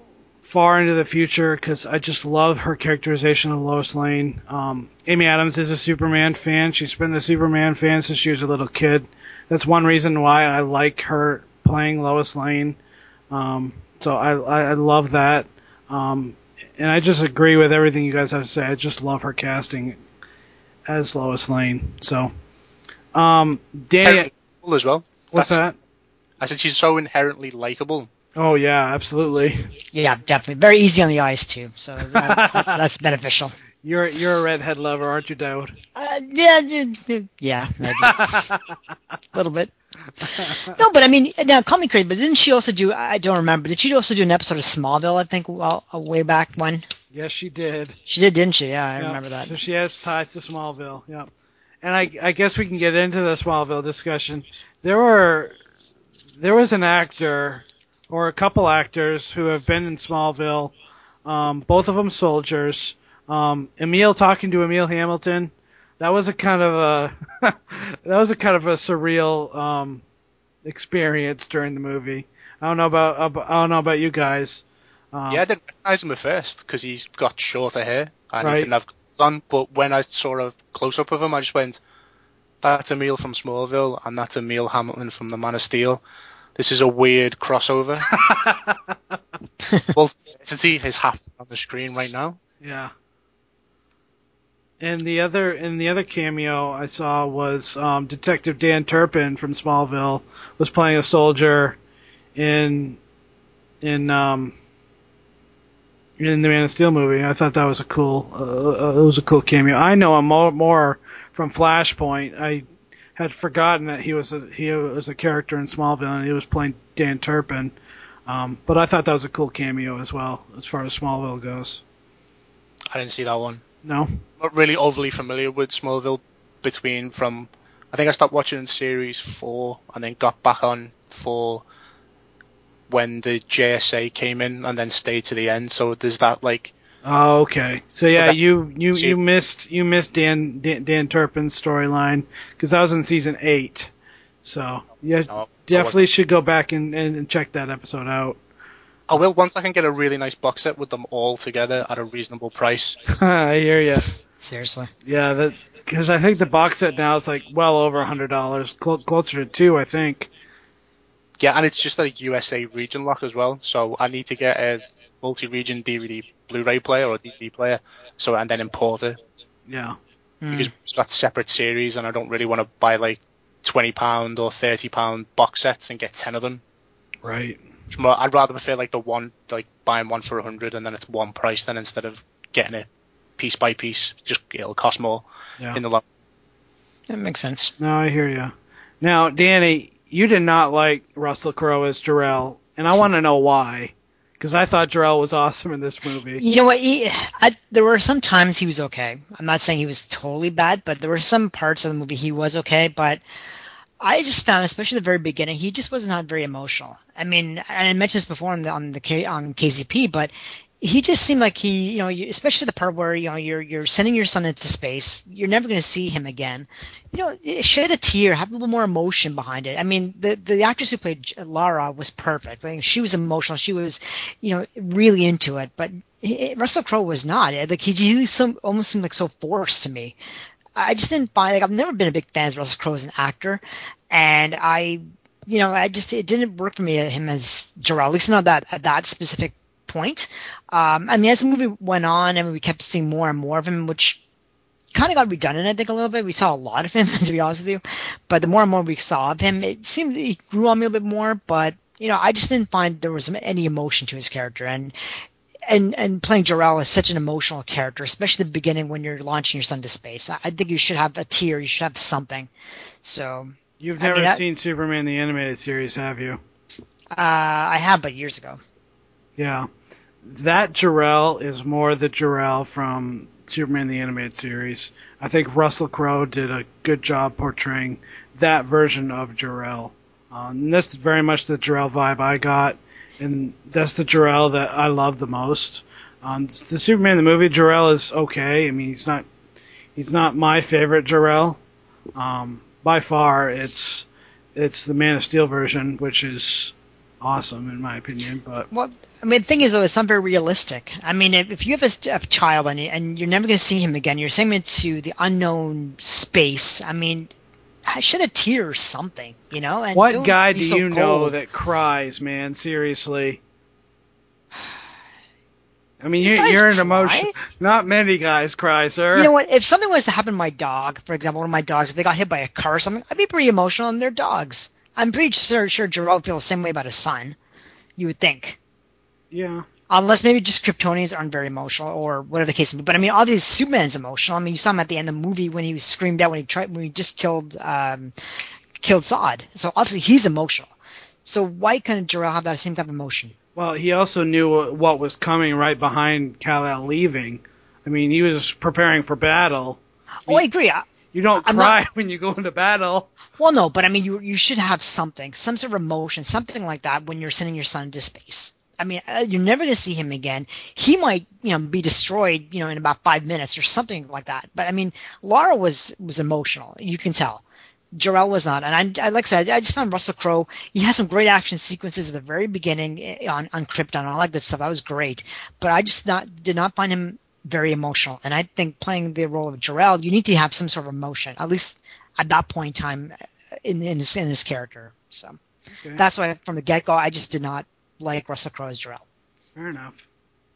far into the future because I just love her characterization of Lois Lane. Um, Amy Adams is a Superman fan. She's been a Superman fan since she was a little kid. That's one reason why I like her playing Lois Lane. Um, so I, I, I love that. Um, and I just agree with everything you guys have to say. I just love her casting as Lois Lane. So, um, Dan, as well. What's That's, that? I said she's so inherently likable. Oh yeah, absolutely. Yeah, definitely. Very easy on the eyes too, so that, that's, that's beneficial. You're you're a redhead lover, aren't you, Dowd? Uh, yeah, yeah, maybe a little bit. No, but I mean, now call me crazy, but didn't she also do? I don't remember. Did she also do an episode of Smallville? I think well, way back when. Yes, she did. She did, didn't she? Yeah, I yep. remember that. So she has ties to Smallville. Yep. And I I guess we can get into the Smallville discussion. There were there was an actor or a couple actors who have been in Smallville. Um, both of them soldiers. Um, Emil talking to Emil Hamilton. That was a kind of a that was a kind of a surreal um, experience during the movie. I don't know about I don't know about you guys. Um, yeah, I didn't recognize him at first because he's got shorter hair and right. he didn't have clothes on. But when I saw a close up of him, I just went, "That's Emil from Smallville, and that's Emil Hamilton from The Man of Steel. This is a weird crossover." Well, entity is happening on the screen right now. Yeah. And the other and the other cameo I saw was um, Detective Dan Turpin from Smallville was playing a soldier in in um, in the Man of Steel movie. I thought that was a cool uh, it was a cool cameo. I know him more, more from Flashpoint. I had forgotten that he was a he was a character in Smallville and he was playing Dan Turpin. Um, but I thought that was a cool cameo as well as far as Smallville goes. I didn't see that one. No? Not really overly familiar with Smallville between from... I think I stopped watching series four and then got back on for when the J S A came in and then stayed to the end. So there's that, like... Oh, okay. So yeah, that, you, you, you missed you missed Dan Dan, Dan Turpin's storyline because that was in season eight. So yeah, no, definitely should go back and, and check that episode out. I will once I can get a really nice box set with them all together at a reasonable price. I hear you. Seriously. Yeah, that because I think the box set now is like well over a hundred dollars, cl- closer to two, I think. Yeah, and it's just a U S A region lock as well. So I need to get a multi-region D V D Blu-ray player or D V D player, so and then import it. Yeah. Because it's got separate series, and I don't really want to buy like twenty pound or thirty pound box sets and get ten of them. Right. I'd rather prefer like the one, like buying one for a hundred and then it's one price than instead of getting it piece by piece. Just it'll cost more yeah. in the long. That makes sense. No, I hear you. Now, Danny, you did not like Russell Crowe as Jor-El, and I want to know why. Because I thought Jor-El was awesome in this movie. You know what? He, I, there were some times he was okay. I'm not saying he was totally bad, but there were some parts of the movie he was okay. But I just found, especially the very beginning, he just was not very emotional. I mean, and I mentioned this before on the on the K, on K Z P, but he just seemed like he, you know, especially the part where you know you're you're sending your son into space, you're never going to see him again. You know, shed a tear, have a little more emotion behind it. I mean, the the actress who played Lara was perfect. I think she was emotional. She was, you know, really into it. But he, Russell Crowe was not. Like he, he some, almost seemed like so forced to me. I just didn't find, like, I've never been a big fan of Russell Crowe as an actor, and I, you know, I just, it didn't work for me, him as Jor-El, at least not that, at that specific point. Um, I mean, as the movie went on, I mean, we kept seeing more and more of him, which kind of got redundant, I think, a little bit. We saw a lot of him, to be honest with you, but the more and more we saw of him, it seemed he grew on me a little bit more, but, you know, I just didn't find there was any emotion to his character, and And and playing Jor-El is such an emotional character, especially at the beginning when you're launching your son to space. I, I think you should have a tear. You should have something. So you've I never mean, that, seen Superman the animated series, have you? Uh, I have, but years ago. Yeah, that Jor-El is more the Jor-El from Superman the animated series. I think Russell Crowe did a good job portraying that version of Jor-El. Uh, and that's very much the Jor-El vibe I got. And that's the Jor-El that I love the most. Um, the Superman the movie Jor-El is okay. I mean, he's not he's not my favorite Jor-El. Um, by far, it's it's the Man of Steel version, which is awesome in my opinion. But well, I mean, the thing is though, it's not very realistic. I mean, if, if you have a, a child and, you, and you're never going to see him again, you're sending him into the unknown space. I mean, I shed a tear or something, you know? And what guy do so you cold. know that cries, man? Seriously. I mean, you're, you're an emotion. Not many guys cry, sir. You know what? If something was to happen to my dog, for example, one of my dogs, if they got hit by a car or something, I'd be pretty emotional on their dogs. I'm pretty sure, sure Jarrell feels the same way about his son. You would think. Yeah. Unless maybe just Kryptonians aren't very emotional, or whatever the case may be. But I mean, obviously Superman's emotional. I mean, you saw him at the end of the movie when he was screamed out when he tried when he just killed um, killed Zod. So obviously he's emotional. So why couldn't Jarrell have that same kind of emotion? Well, he also knew what was coming right behind Kal-El leaving. I mean, he was preparing for battle. I oh, mean, I agree. I, you don't I'm cry not, when you go into battle. Well, no, but I mean, you you should have something, some sort of emotion, something like that when you're sending your son into space. I mean, uh, you're never going to see him again. He might, you know, be destroyed, you know, in about five minutes or something like that. But I mean, Lara was was emotional. You can tell. Jarrell was not, and I, I like I said, I just found Russell Crowe. He has some great action sequences at the very beginning on, on Krypton and all that good stuff. That was great, but I just not did not find him very emotional. And I think playing the role of Jarrell, you need to have some sort of emotion, at least at that point in time in in his, in his character. So okay. That's why from the get go, I just did not like Russell Crowe as Jarrell. Fair enough.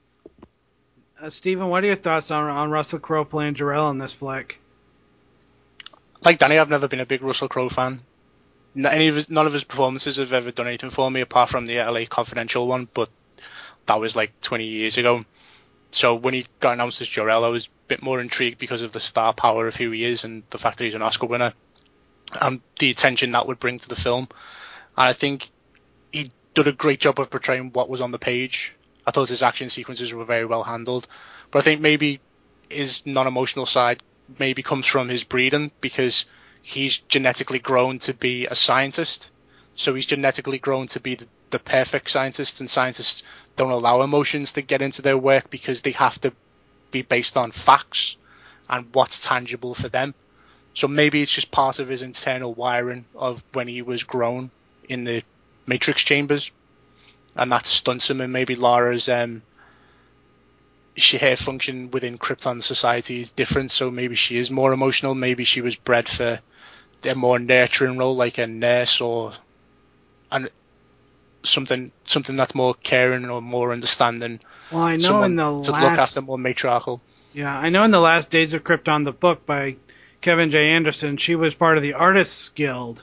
Uh, Steven, what are your thoughts on on Russell Crowe playing Jarrell in this flick? Like Danny, I've never been a big Russell Crowe fan. Any of his, none of his performances have ever done anything for me, apart from the L A Confidential one, but that was like twenty years ago. So when he got announced as Jor-El, I was a bit more intrigued because of the star power of who he is and the fact that he's an Oscar winner and the attention that would bring to the film. And I think he did a great job of portraying what was on the page. I thought his action sequences were very well handled, but I think maybe his non-emotional side maybe comes from his breeding, because he's genetically grown to be a scientist. So he's genetically grown to be the, the perfect scientist, and scientists don't allow emotions to get into their work because they have to be based on facts and what's tangible for them. So maybe it's just part of his internal wiring of when he was grown in the Matrix chambers, and that stunts him. And maybe Lara's um, her function within Krypton society is different, so maybe she is more emotional. Maybe she was bred for a more nurturing role, like a nurse, or and something something that's more caring or more understanding. Well, I know in the to last look after more matriarchal. Yeah, I know in the last Days of Krypton, the book by Kevin J. Anderson, she was part of the Artists Guild.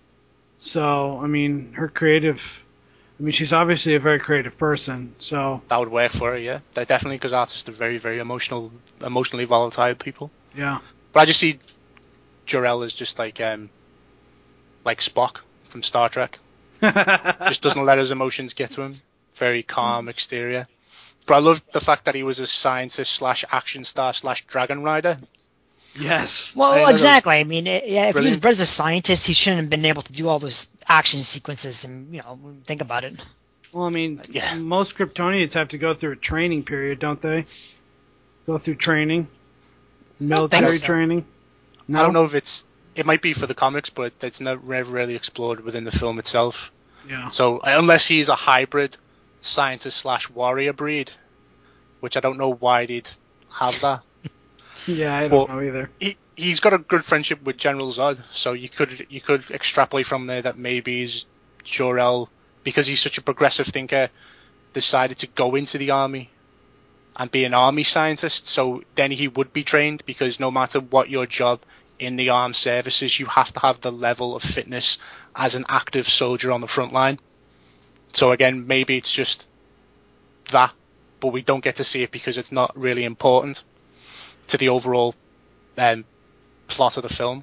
So, I mean, her creative. I mean, she's obviously a very creative person, so... That would work for her, yeah. They're definitely, because artists are very, very emotional, emotionally volatile people. Yeah. But I just see Jor-El as just like, um, like Spock from Star Trek. Just doesn't let his emotions get to him. Very calm exterior. But I love the fact that he was a scientist slash action star slash dragon rider. Yes. Well, I exactly. I mean, yeah, if brilliant. he was bred as a scientist, he shouldn't have been able to do all those action sequences. And you know, think about it. Well, I mean, yeah. most Kryptonians have to go through a training period, don't they? Go through training, military so. training. No? I don't know if it's. It might be for the comics, but it's never really explored within the film itself. Yeah. So unless he's a hybrid scientist slash warrior breed, which I don't know why they'd have that. Yeah, I don't but know either. He he's got a good friendship with General Zod, so you could you could extrapolate from there that maybe he's Jor-El, because he's such a progressive thinker, decided to go into the army and be an army scientist. So then he would be trained, because no matter what your job in the armed services, you have to have the level of fitness as an active soldier on the front line. So again, maybe it's just that, but we don't get to see it because it's not really important to the overall um, plot of the film.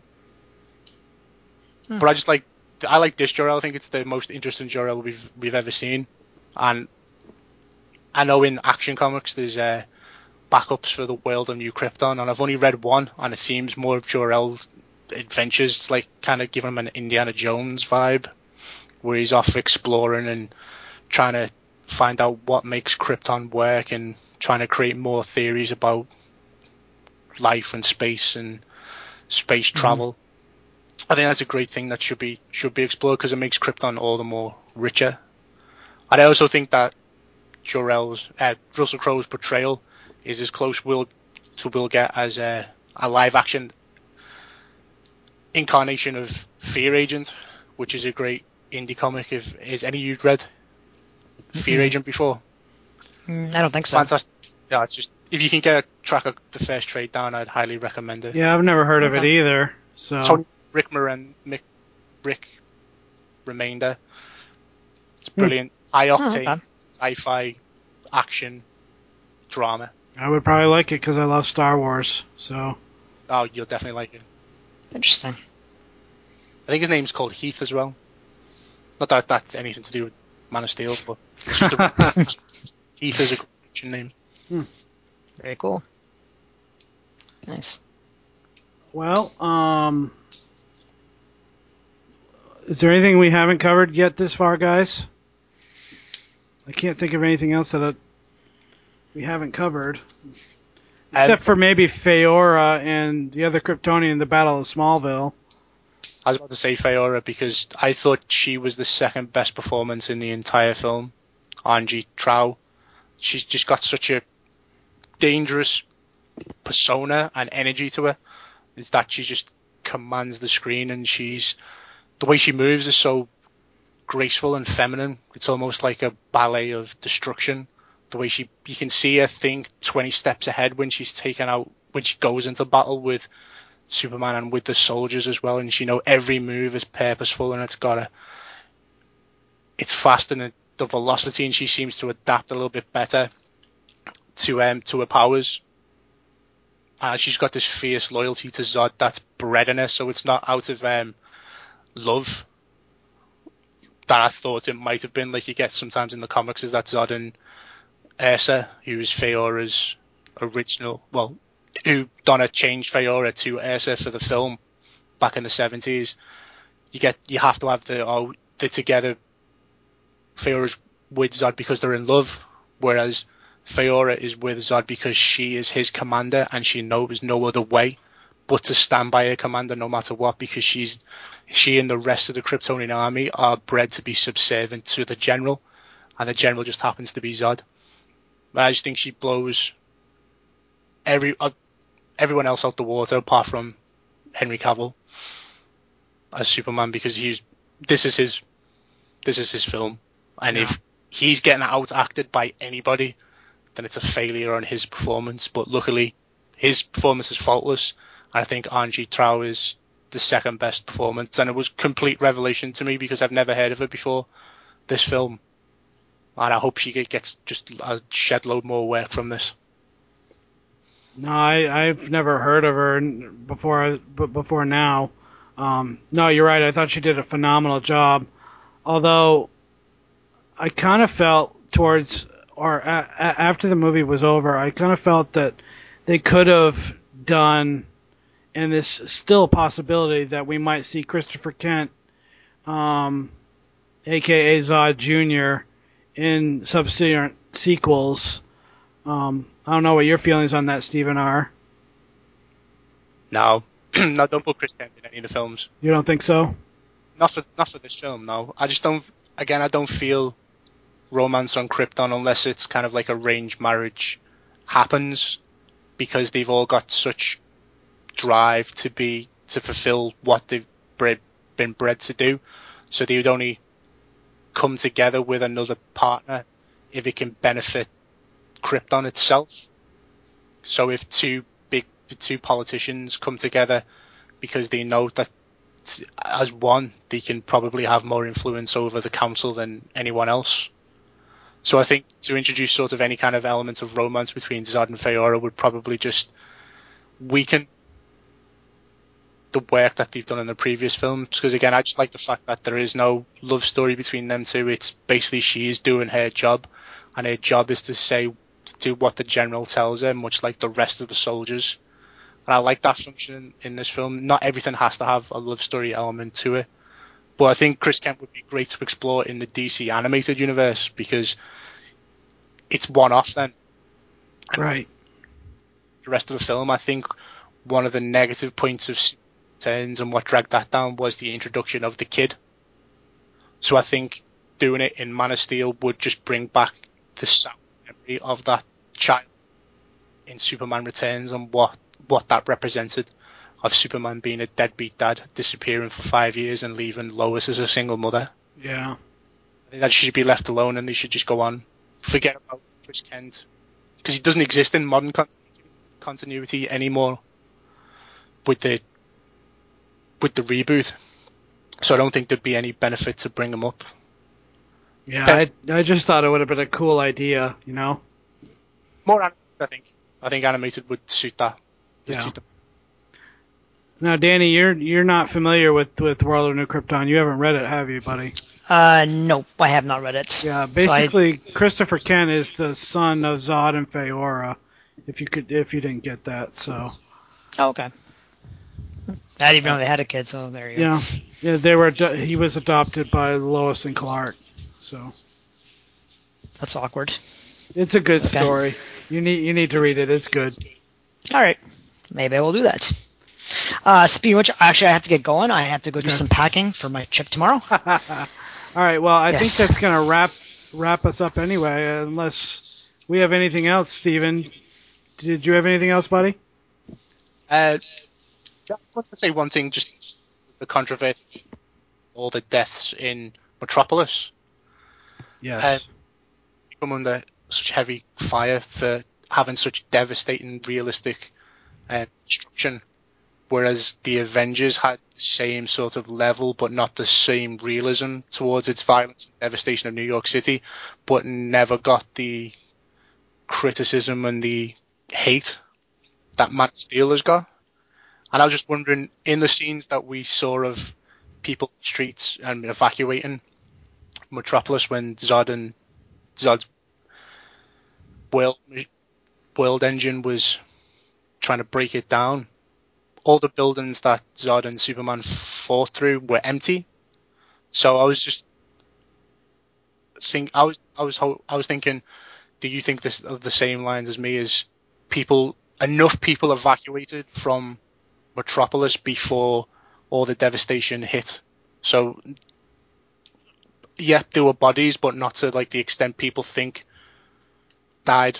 Hmm. But I just like I like this Jor-El. I think it's the most interesting Jor-El we've we've ever seen, and I know in Action Comics there's uh, backups for the World of New Krypton, and I've only read one, and it seems more of Jor-El's adventures. It's like kind of giving him an Indiana Jones vibe, where he's off exploring and trying to find out what makes Krypton work and trying to create more theories about life and space and space travel. Mm-hmm. I think that's a great thing that should be should be explored, because it makes Krypton all the more richer. And I also think that Jor-El's, uh, Russell Crowe's portrayal is as close we'll, to we'll get as a, a live-action incarnation of Fear Agent, which is a great indie comic. If is any of you read Fear Mm-mm. Agent before? Mm, I don't think so. Fantastic. Yeah, it's just if you can get a track of the first trade down, I'd highly recommend it. Yeah, I've never heard Okay. of it either. So Tony Rick Moran, Mick, Rick Remainder. It's brilliant. High octane, Oh, okay. sci-fi, action, drama. I would probably like it because I love Star Wars. So Oh, you'll definitely like it. Interesting. I think his name's called Heath as well. Not that that's anything to do with Man of Steel, but it's just a, Heath is a Christian name. Hmm. Very cool. Nice. Well, um, is there anything we haven't covered yet this far, guys? I can't think of anything else that uh, we haven't covered. Except Um, for maybe Feora and the other Kryptonian in the Battle of Smallville. I was about to say Feora because I thought she was the second best performance in the entire film. Angie Trow. She's just got such a dangerous persona and energy to her. Is that she just commands the screen, and she's the way she moves is so graceful and feminine. It's almost like a ballet of destruction. The way she, you can see her think twenty steps ahead when she's taken out, when she goes into battle with Superman and with the soldiers as well, and she know every move is purposeful and it's got a, it's fast and it, the velocity, and she seems to adapt a little bit better to um to her powers. Uh, she's got this fierce loyalty to Zod that's bred in her, so it's not out of um love that I thought it might have been, like you get sometimes in the comics, is that Zod and Ursa, who's Feora's original, well, who Donna changed Feora to Ursa for the film back in the seventies. You get, you have to have the, oh, they're together, Feora's with Zod because they're in love, whereas Feora is with Zod because she is his commander and she knows no other way but to stand by her commander no matter what, because she's, she and the rest of the Kryptonian army are bred to be subservient to the general, and the general just happens to be Zod. But I just think she blows every uh, everyone else out the water apart from Henry Cavill as Superman, because he's this is his this is his film, and Yeah. if he's getting out acted by anybody, then it's a failure on his performance. But luckily, his performance is faultless. I think Angie Trow is the second best performance, and it was complete revelation to me because I've never heard of her before this film, and I hope she gets just a shed load more work from this. No, I, I've never heard of her before, but before now. Um, no, you're right. I thought she did a phenomenal job. Although, I kind of felt towards, or a, a, after the movie was over, I kind of felt that they could have done, and this is still a possibility, that we might see Christopher Kent, um, a k a. Zod Junior, in subsequent sequels. Um, I don't know what your feelings on that, Stephen, are. No, no, don't put Chris Kent in any of the films. You don't think so? Not for not for this film, no. I just don't. Again, I don't feel romance on Krypton unless it's kind of like arranged marriage happens, because they've all got such drive to be to fulfill what they've bred, been bred to do. So they would only come together with another partner if it can benefit Krypton itself. So if two big two politicians come together because they know that as one they can probably have more influence over the council than anyone else. So I think to introduce sort of any kind of element of romance between Zod and Feora would probably just weaken the work that they've done in the previous films, because again I just like the fact that there is no love story between them two. It's basically she is doing her job, and her job is to say to do what the general tells her, much like the rest of the soldiers. And I like that function in, in this film. Not everything has to have a love story element to it, but I think Chris Kent would be great to explore in the D C animated universe because it's one off then. Right. The rest of the film, I think one of the negative points of turns and what dragged that down was the introduction of the kid. So I think doing it in Man of Steel would just bring back the sound memory of that child in Superman Returns and what, what that represented, of Superman being a deadbeat dad, disappearing for five years and leaving Lois as a single mother. Yeah. I think that she should be left alone and they should just go on. Forget about Chris Kent. Because he doesn't exist in modern continuity, continuity anymore with the with the reboot. So I don't think there'd be any benefit to bring him up. Yeah, I, I just thought it would have been a cool idea, you know? More animated, I think. I think animated would suit that. Would Yeah. suit them. Now, Danny, you're you're not familiar with, with World of New Krypton. You haven't read it, have you, buddy? Uh, nope, I have not read it. Yeah, So basically, Christopher Kent is the son of Zod and Feora. If you could, if you didn't get that, so. I, oh, okay. I didn't even know they had a kid, so there you go. Yeah, yeah, they were. He was adopted by Lois and Clark, so. That's awkward. It's a good Okay. story. You need you need to read it. It's good. All right, maybe I will do that. Uh, speaking of which, actually, I have to get going. I have to go do some packing for my trip tomorrow. All right. Well, I Yes. think that's gonna wrap wrap us up anyway, unless we have anything else. Steven, did you have anything else, buddy? Uh, I want to say one thing, just the controversy, all the deaths in Metropolis. Yes. Uh, come under such heavy fire for having such devastating, realistic uh, destruction, whereas the Avengers had the same sort of level, but not the same realism towards its violence and devastation of New York City, but never got the criticism and the hate that Man of Steel has got. And I was just wondering, in the scenes that we saw of people in the streets and evacuating Metropolis when Zod and Zod's world, world engine was trying to break it down, all the buildings that Zod and Superman fought through were empty. So I was just think I was I was ho- I was thinking, do you think this of the same lines as me? Is people enough people evacuated from Metropolis before all the devastation hit? So yeah, there were bodies, but not to like the extent people think died.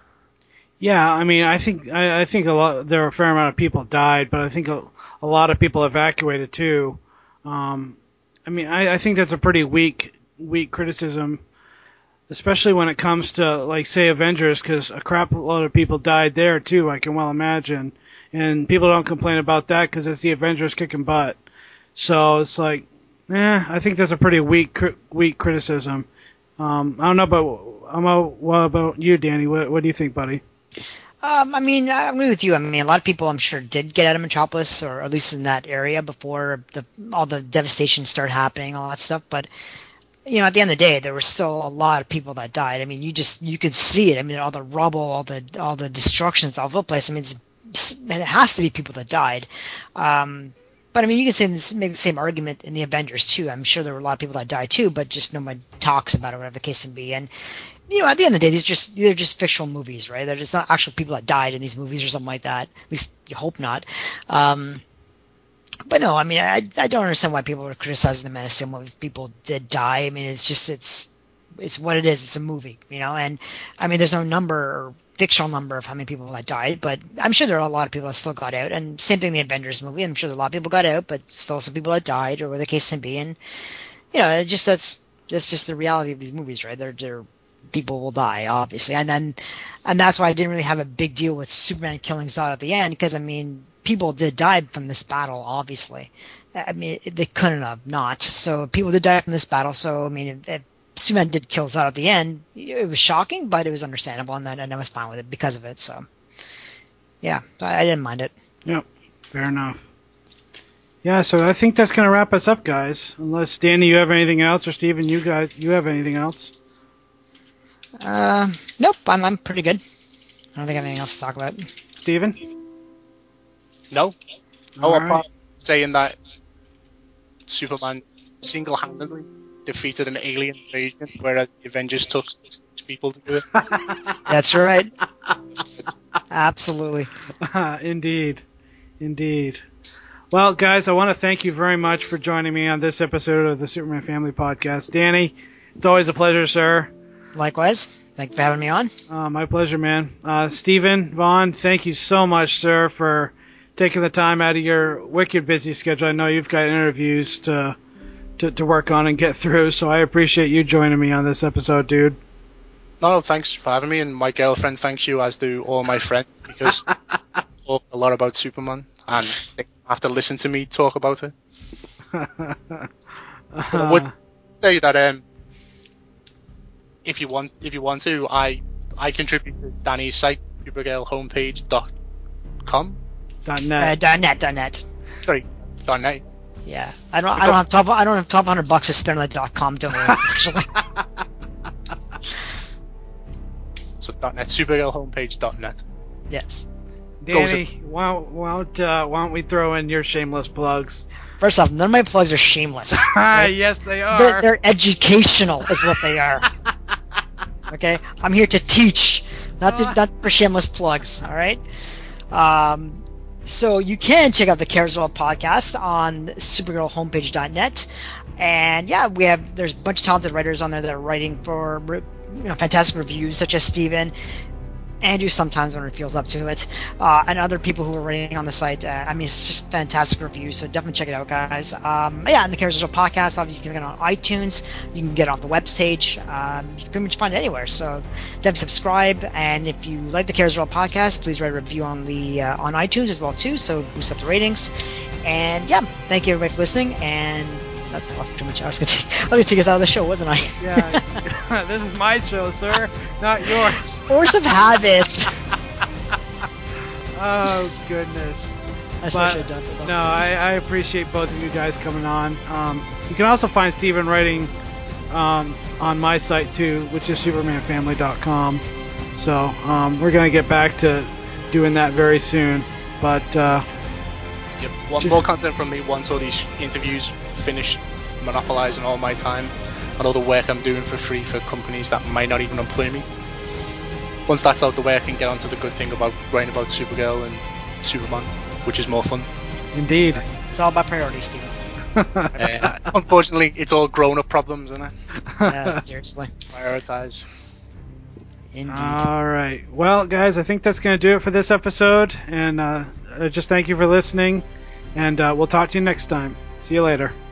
Yeah, I mean, I think I, I think a lot there were a fair amount of people died, but I think a, a lot of people evacuated too. Um, I mean, I, I think that's a pretty weak weak criticism, especially when it comes to like say Avengers, because a crap load of people died there too. I can well imagine, and people don't complain about that because it's the Avengers kicking butt. So it's like, eh, I think that's a pretty weak weak criticism. Um, I don't know about I don't know, what about you, Danny? What what do you think, buddy? Um, I mean, I agree with you. I mean, a lot of people, I'm sure, did get out of Metropolis, or at least in that area, before the all the devastation started happening, all that stuff. But you know, at the end of the day, there were still a lot of people that died. I mean, you just you could see it. I mean, all the rubble, all the all the destruction, all over the place. I mean, it's, it has to be people that died. Um, but I mean, you can say this, make the same argument in the Avengers too. I'm sure there were a lot of people that died too, but just no one talks about it, whatever the case may be. And you know, at the end of the day, these are just they're just fictional movies, right? They're just not actual people that died in these movies or something like that. At least you hope not. Um, but no, I mean, I I don't understand why people are criticizing the Man of Steel movie. People did die. I mean, it's just it's it's what it is. It's a movie, you know. And I mean, there's no number or fictional number of how many people that died, but I'm sure there are a lot of people that still got out. And same thing in the Avengers movie. I'm sure there are a lot of people got out, but still some people that died, or whatever the case may be. And you know, it just that's that's just the reality of these movies, right? They're they're people will die, obviously, and then and that's why I didn't really have a big deal with Superman killing Zod at the end, because I mean, people did die from this battle, obviously. I mean, they couldn't have not. So people did die from this battle. So I mean, if, if Superman did kill Zod at the end, it was shocking, but it was understandable, and then and I was fine with it because of it. So yeah, I, I didn't mind it. Yep, fair enough. Yeah, so I think that's gonna wrap us up, guys. Unless Danny, you have anything else, or Steven, you guys, you have anything else? Uh, nope, I'm I'm pretty good. I don't think I have anything else to talk about. Steven? No. All Oh, right. apart from saying that Superman single-handedly defeated an alien invasion, whereas the Avengers took six people to do it. That's right. Absolutely. Indeed. Indeed. Well, guys, I want to thank you very much for joining me on this episode of the Superman Family Podcast. Danny, It's always a pleasure, sir. Likewise. Thank you for having me on. Uh, my pleasure, man. Uh, Stephen Vaughn, thank you so much, sir, for taking the time out of your wicked busy schedule. I know you've got interviews to, to, to work on and get through, so I appreciate you joining me on this episode, dude. No, thanks for having me, and my girlfriend thanks you, as do all my friends, because I talk a lot about Superman, and they have to listen to me talk about it. uh, I would say that um, if you want, if you want to, I I contribute to Danny's site, supergirl homepage dot com. Dot Uh, net. dot net, dot net. Sorry, dot net. Yeah, I don't. I don't have twelve. I don't have twelve hundred bucks to spend on the dot com domain. Actually. So dot net, supergirl homepage dot net. Yes. Danny, why, why don't uh, why don't we throw in your shameless plugs? First off, none of my plugs are shameless. Ah, right? yes, they are. They're, they're educational, is what they are. Okay, I'm here to teach, not to, not for shameless plugs. All right. Um, so you can check out the Carousel podcast on supergirl homepage dot net, and yeah, we have there's a bunch of talented writers on there that are writing for you know, fantastic reviews, such as Steven. Andrew sometimes when he feels up to it, uh, and other people who are writing on the site. Uh, I mean, it's just fantastic reviews, so definitely check it out, guys. Um, yeah, and the Carousel podcast, obviously, you can get it on iTunes. You can get it on the webpage. Um, you can pretty much find it anywhere. So definitely subscribe, and if you like the Carousel podcast, please write a review on the uh, on iTunes as well too, so boost up the ratings. And yeah, thank you everybody for listening. And that wasn't too much. I was gonna take, I was gonna take us out of the show, wasn't I? Yeah, this is my show, sir, not yours. Force of habit. Oh goodness. That's but, what I done for them. No, I, I appreciate both of you guys coming on. Um, you can also find Stephen writing um, on my site too, which is superman family dot com. So um, we're gonna get back to doing that very soon. But uh, Yep. One more content from me once all these interviews finish monopolizing all my time and all the work I'm doing for free for companies that might not even employ me. Once that's out the way, I can get onto the good thing about writing about Supergirl and Superman, which is more fun. Indeed. It's all about priorities, Steven. uh, unfortunately, it's all grown-up problems, isn't it? Yeah, seriously. Prioritize. Indeed. All right. Well, guys, I think that's going to do it for this episode. And uh, just thank you for listening. And uh, we'll talk to you next time. See you later.